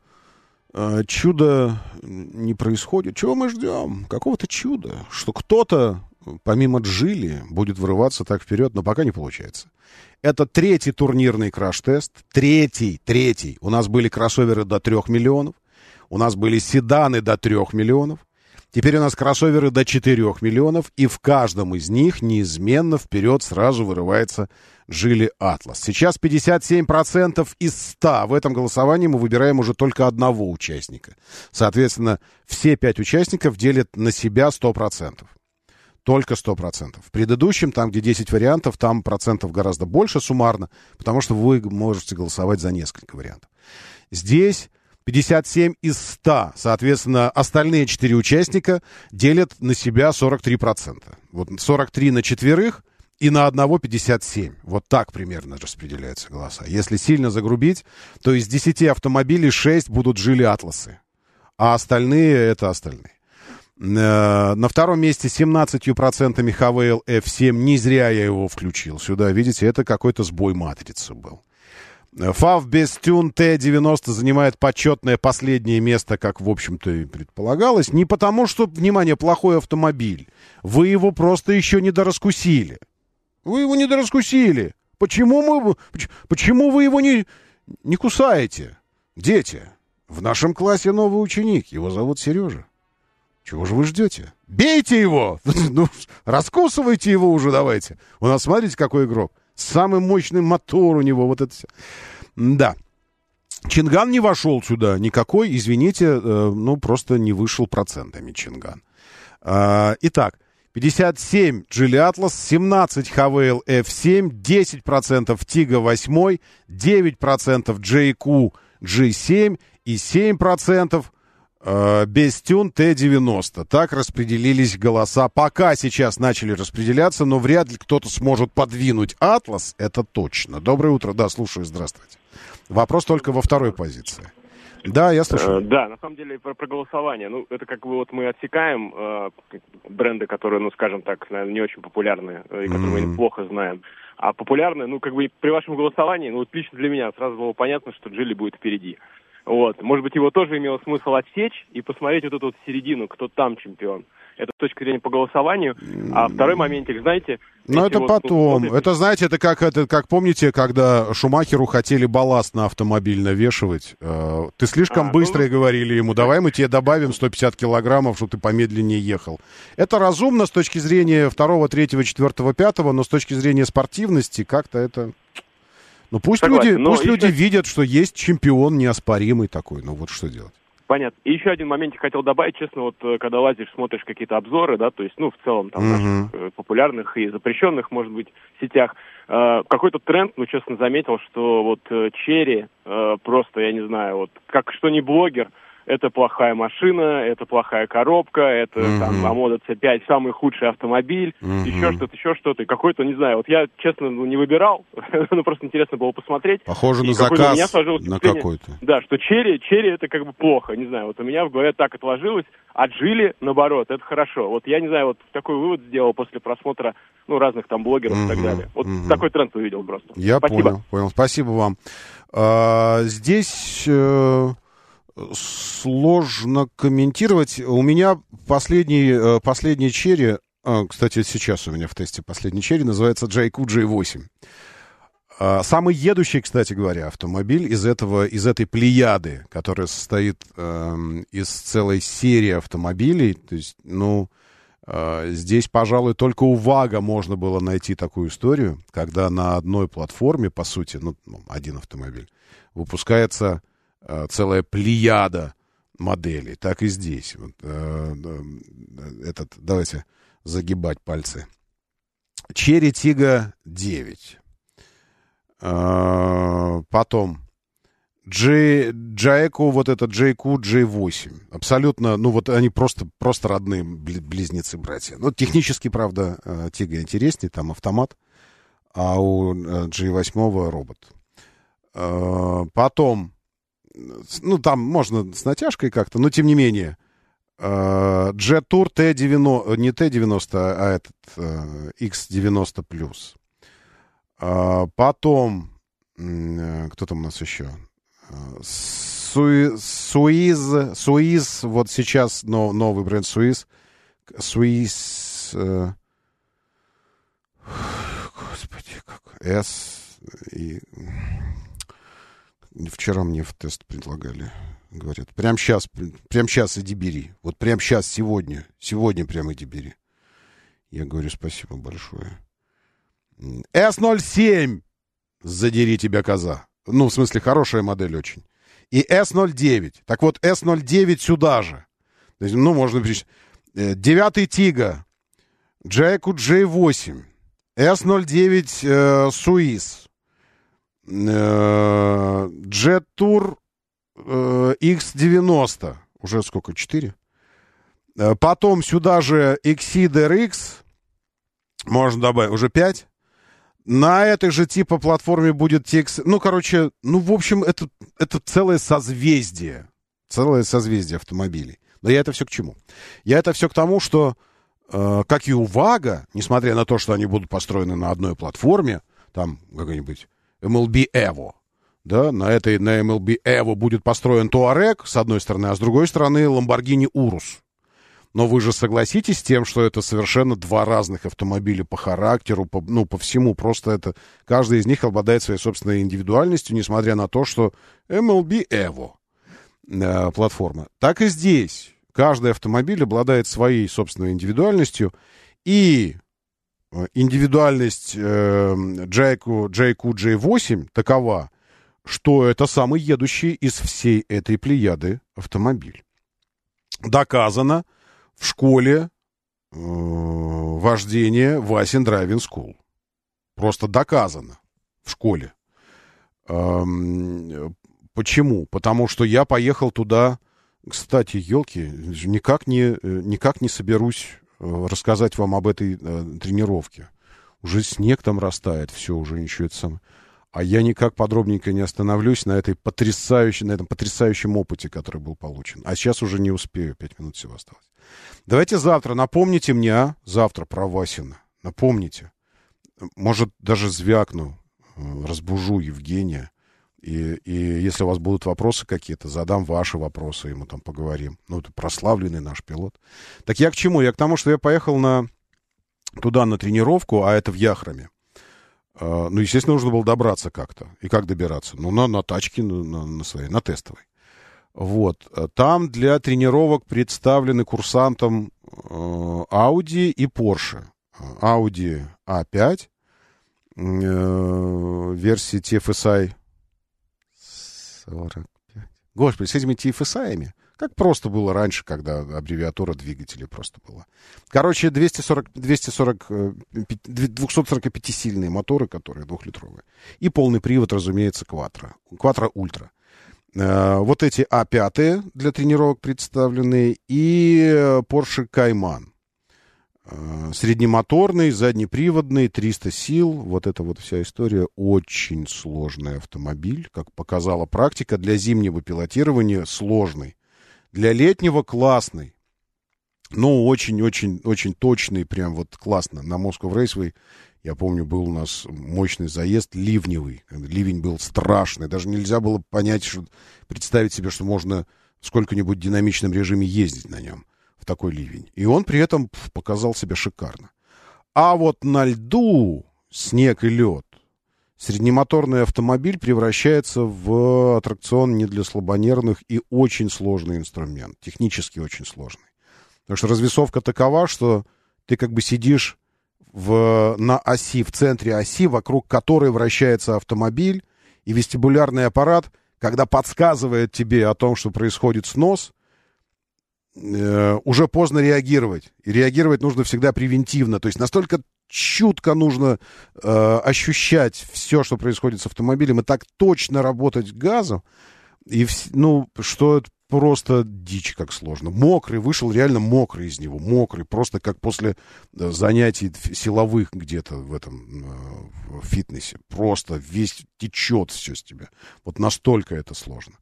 чудо не происходит. Чего мы ждем? Какого-то чуда, что кто-то, помимо Джили, будет врываться так вперед, но пока не получается. Это третий турнирный краш-тест. Третий. У нас были кроссоверы до 3 миллионов. У нас были седаны до 3 миллионов. Теперь у нас кроссоверы до 4 миллионов. И в каждом из них неизменно вперед сразу вырывается Geely Atlas. Сейчас 57% из 100. В этом голосовании мы выбираем уже только одного участника. Соответственно, все 5 участников делят на себя 100%. Только 100%. В предыдущем, там, где 10 вариантов, там процентов гораздо больше суммарно, потому что вы можете голосовать за несколько вариантов. Здесь 57 из 100. Соответственно, остальные 4 участника делят на себя 43%. Вот 43 на 4 и на одного 57. Вот так примерно распределяются голоса. Если сильно загрубить, то из 10 автомобилей 6 будут Geely Атласы, а остальные — это остальные. На втором месте 17% Havail F7. Не зря я его включил сюда. Видите, это какой-то сбой матрицы был. FAV Bestune T90 занимает почетное последнее место, как, в общем-то, и предполагалось. Не потому, что, внимание, плохой автомобиль. Вы его просто еще не дораскусили. Вы его не дораскусили. Почему вы его не кусаете? Дети, в нашем классе новый ученик. Его зовут Сережа. Чего же вы ждете? Бейте его! Ну, раскусывайте его уже давайте. У нас, смотрите, какой игрок. Самый мощный мотор у него. Вот это все. Да. Чинган не вошел сюда никакой. Извините, ну, просто не вышел процентами Чинган. Итак, 57 Geely Atlas, 17 Havail F7, 10% Tiggo 8, 9% JQ G7 и 7% Bestune T90. Так распределились голоса. Пока сейчас начали распределяться, но вряд ли кто-то сможет подвинуть Атлас, это точно. Доброе утро. Да, слушаю, здравствуйте. Вопрос только во второй позиции. Да, я слушаю. Да, на самом деле про голосование. Ну, это как бы вот мы отсекаем бренды, которые, ну, скажем так, наверное, не очень популярные, и которые мы плохо знаем. А популярные, ну, как бы при вашем голосовании, ну, вот лично для меня сразу было понятно, что Geely будет впереди. Вот. Может быть, его тоже имело смысл отсечь и посмотреть вот эту вот середину, кто там чемпион. Это с точки зрения по голосованию. А второй моментик, знаете... Но это вот, потом. Ну, это, знаете, это как помните, когда Шумахеру хотели балласт на автомобиль навешивать. Ты слишком быстрый, говорили ему. Давай мы тебе добавим 150 килограммов, чтобы ты помедленнее ехал. Это разумно с точки зрения 2, 3, 4, 5, но с точки зрения спортивности как-то это... Ну пусть люди видят, что есть чемпион неоспоримый такой. Ну вот что делать? Понятно. И еще один моментик хотел добавить. Честно, вот когда лазишь, смотришь какие-то обзоры, да, то есть, ну, в целом, там, наших популярных и запрещенных, может быть, сетях, какой-то тренд, ну, честно, заметил, что вот Черри просто, я не знаю, вот, как что ни блогер, это плохая машина, это плохая коробка, это там Амода C5 самый худший автомобиль, еще что-то. И какой-то, не знаю, вот я, честно, не выбирал, но просто интересно было посмотреть. Похоже на заказ на какой-то. Да, что Черри это как бы плохо, не знаю, вот у меня в голове так отложилось, а Geely, наоборот, это хорошо. Вот я, не знаю, вот такой вывод сделал после просмотра, ну, разных там блогеров и так далее. Вот такой тренд увидел просто. Я понял. Спасибо вам. Здесь... Сложно комментировать. У меня последний Черри Кстати, сейчас у меня в тесте последний черри, называется JQ J8. Самый едущий, кстати говоря, автомобиль из этой плеяды, которая состоит из целой серии автомобилей. То есть, здесь, пожалуй, только у ВАГа можно было найти такую историю, когда на одной платформе, по сути, один автомобиль, выпускается целая плеяда моделей. Так и здесь. Давайте загибать пальцы. Cherry Tiggo 9. Потом JQ, вот этот JQ J8. Абсолютно, они просто родные близнецы-братья. Технически, правда, Tiggo интереснее, там автомат, а у J8 робот. Потом, там можно с натяжкой как-то, но тем не менее, Jet-Tour T90, не T90, а этот X90+. Потом, кто там у нас еще? Suiz, вот сейчас новый бренд Suiz. Господи, как S. И... Вчера мне в тест предлагали. Говорят, прям сейчас иди бери. Вот прям сейчас, сегодня прям иди бери. Я говорю, спасибо большое. S07, задери тебя, коза. В смысле, хорошая модель очень. И S09. Так вот, S09 сюда же. То есть, можно причинить. 9-й Tiggo, JQ J8, S09 Suiz, Jet-Tour X90. Уже сколько? 4? Потом сюда же Exceed RX. Можно добавить. Уже 5. На этой же типа платформе будет TX. В общем, это целое созвездие. Целое созвездие автомобилей. Но я это все к чему? Я это все к тому, что, как и у ВАГа, несмотря на то, что они будут построены на одной платформе, там какой-нибудь MLB Evo, да, на MLB Evo будет построен Touareg, с одной стороны, а с другой стороны Lamborghini Urus. Но вы же согласитесь с тем, что это совершенно два разных автомобиля по характеру, по всему. Просто каждый из них обладает своей собственной индивидуальностью, несмотря на то, что MLB Evo платформа. Так и здесь. Каждый автомобиль обладает своей собственной индивидуальностью. И индивидуальность JQ J8 такова, что это самый едущий из всей этой плеяды автомобиль. Доказано в школе вождения Васин Driving School. Просто доказано в школе. Почему? Потому что я поехал туда. Кстати, елки, никак не соберусь рассказать вам об этой тренировке. Уже снег там растает, все, уже ничего это самое. А я никак подробненько не остановлюсь на этом потрясающем опыте, который был получен. А сейчас уже не успею, 5 минут всего осталось. Давайте завтра, напомните мне, завтра про Васина. Напомните. Может, даже звякну, разбужу Евгения. И если у вас будут вопросы какие-то, задам ваши вопросы, ему там поговорим. Это прославленный наш пилот. Так я к чему? Я к тому, что я поехал туда на тренировку, а это в Яхроме. Естественно, нужно было добраться как-то. И как добираться? На тачке, на своей, на тестовой. Вот. Там для тренировок представлены курсантам Audi и Porsche. Audi A5, версии TFSI 45. Господи, с этими TFSI-ами, как просто было раньше, когда аббревиатура двигателей просто была. 245-сильные моторы, которые двухлитровые. И полный привод, разумеется, Quattro Ultra. Вот эти А5 для тренировок представлены и Porsche Cayman. Среднемоторный, заднеприводный, 300 сил. Вот эта вот вся история. Очень сложный автомобиль, как показала практика. Для зимнего пилотирования сложный. Для летнего классный. Очень-очень-очень точный. Прям вот классно. На Moscow Raceway, я помню, был у нас мощный заезд ливневый. Ливень был страшный. Даже нельзя было представить себе, что можно в сколько-нибудь динамичном режиме ездить на нем. в такой ливень. И он при этом показал себя шикарно. А вот на льду снег и лед среднемоторный автомобиль превращается в аттракцион не для слабонервных и очень сложный инструмент, технически очень сложный. Потому что развесовка такова, что ты как бы сидишь на оси, в центре оси, вокруг которой вращается автомобиль, и вестибулярный аппарат, когда подсказывает тебе о том, что происходит снос, уже поздно реагировать. И реагировать нужно всегда превентивно. То есть настолько чутко нужно ощущать все, что происходит с автомобилем, и так точно работать газом, и, что это просто дичь как сложно. Мокрый, вышел реально мокрый из него. Мокрый, просто как после занятий силовых где-то в этом в фитнесе. Просто весь течет все с тебя. Вот настолько это сложно.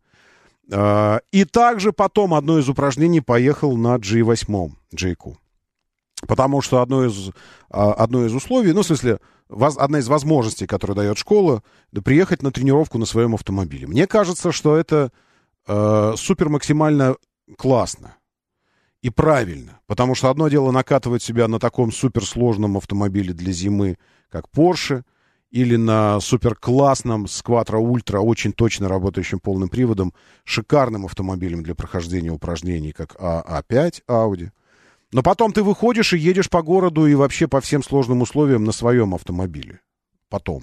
И также потом одно из упражнений поехал на G8, J-Q. Потому что одно из условий, в смысле, одна из возможностей, которую дает школа, да, приехать на тренировку на своем автомобиле. Мне кажется, что это супер максимально классно и правильно. Потому что одно дело накатывать себя на таком суперсложном автомобиле для зимы, как Porsche, или на суперклассном Squadra Ultra, очень точно работающим полным приводом, шикарным автомобилем для прохождения упражнений, как A5 Audi. Но потом ты выходишь и едешь по городу и вообще по всем сложным условиям на своем автомобиле. Потом.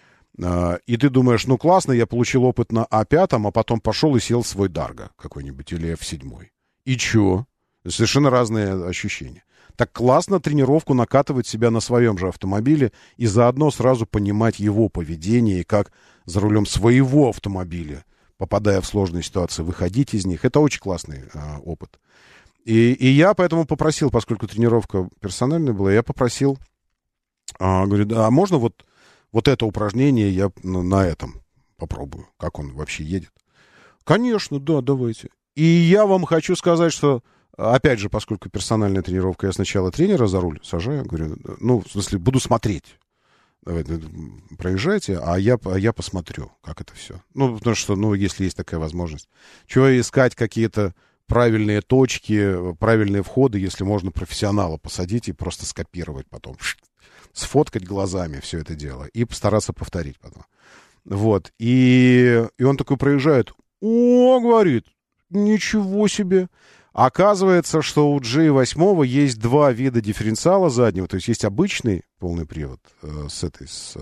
И ты думаешь, классно, я получил опыт на А5, а потом пошел и сел в свой Дарго какой-нибудь или F7. И чё? Совершенно разные ощущения. Так классно тренировку накатывать себя на своем же автомобиле и заодно сразу понимать его поведение и как за рулем своего автомобиля, попадая в сложные ситуации, выходить из них. Это очень классный опыт. И я поэтому попросил, поскольку тренировка персональная была, я попросил, говорю, а можно вот это упражнение я на этом попробую, как он вообще едет? Конечно, да, давайте. И я вам хочу сказать, что, опять же, поскольку персональная тренировка, я сначала тренера за руль сажаю, говорю, в смысле, буду смотреть. Давайте, проезжайте, а я посмотрю, как это все. Потому что, если есть такая возможность. Чего искать какие-то правильные точки, правильные входы, если можно профессионала посадить и просто скопировать потом. Сфоткать глазами все это дело и постараться повторить потом. Вот. И он такой проезжает. О, говорит, ничего себе. Оказывается, что у G8 есть два вида дифференциала заднего. То есть есть обычный полный привод с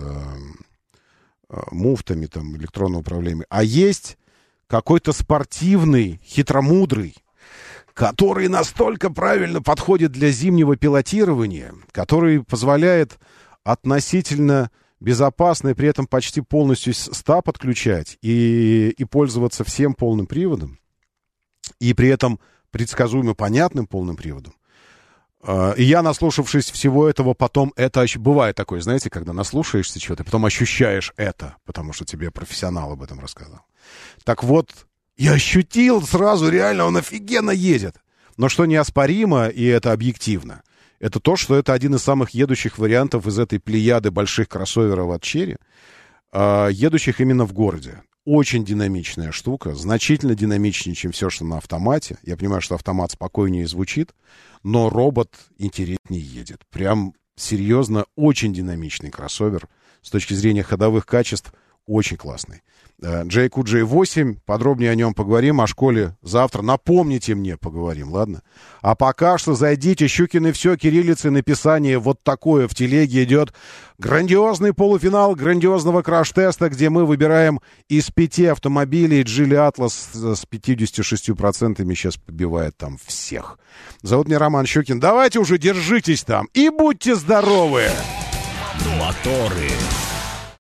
муфтами, там, электронным управлением. А есть какой-то спортивный, хитромудрый, который настолько правильно подходит для зимнего пилотирования, который позволяет относительно безопасно и при этом почти полностью ста подключать и пользоваться всем полным приводом, и при этом предсказуемо понятным полным приводом. И я, наслушавшись всего этого, потом это бывает такое, знаете, когда наслушаешься чего-то, потом ощущаешь это, потому что тебе профессионал об этом рассказал. Так вот, я ощутил сразу, реально, он офигенно едет. Но что неоспоримо, и это объективно, это то, что это один из самых едущих вариантов из этой плеяды больших кроссоверов от Chery, едущих именно в городе. Очень динамичная штука, значительно динамичнее, чем все, что на автомате. Я понимаю, что автомат спокойнее звучит, но робот интереснее едет. Прям серьезно, очень динамичный кроссовер. С точки зрения ходовых качеств, очень классный. J-Q J8, подробнее о нем поговорим, о школе завтра. Напомните мне, поговорим, ладно? А пока что зайдите, Щукины все, кириллицы, написание вот такое. В телеге идет грандиозный полуфинал грандиозного краш-теста, где мы выбираем из 5 автомобилей. Geely Atlas с 56% сейчас побивает там всех. Зовут меня Роман Щукин. Давайте уже держитесь там и будьте здоровы! Моторы.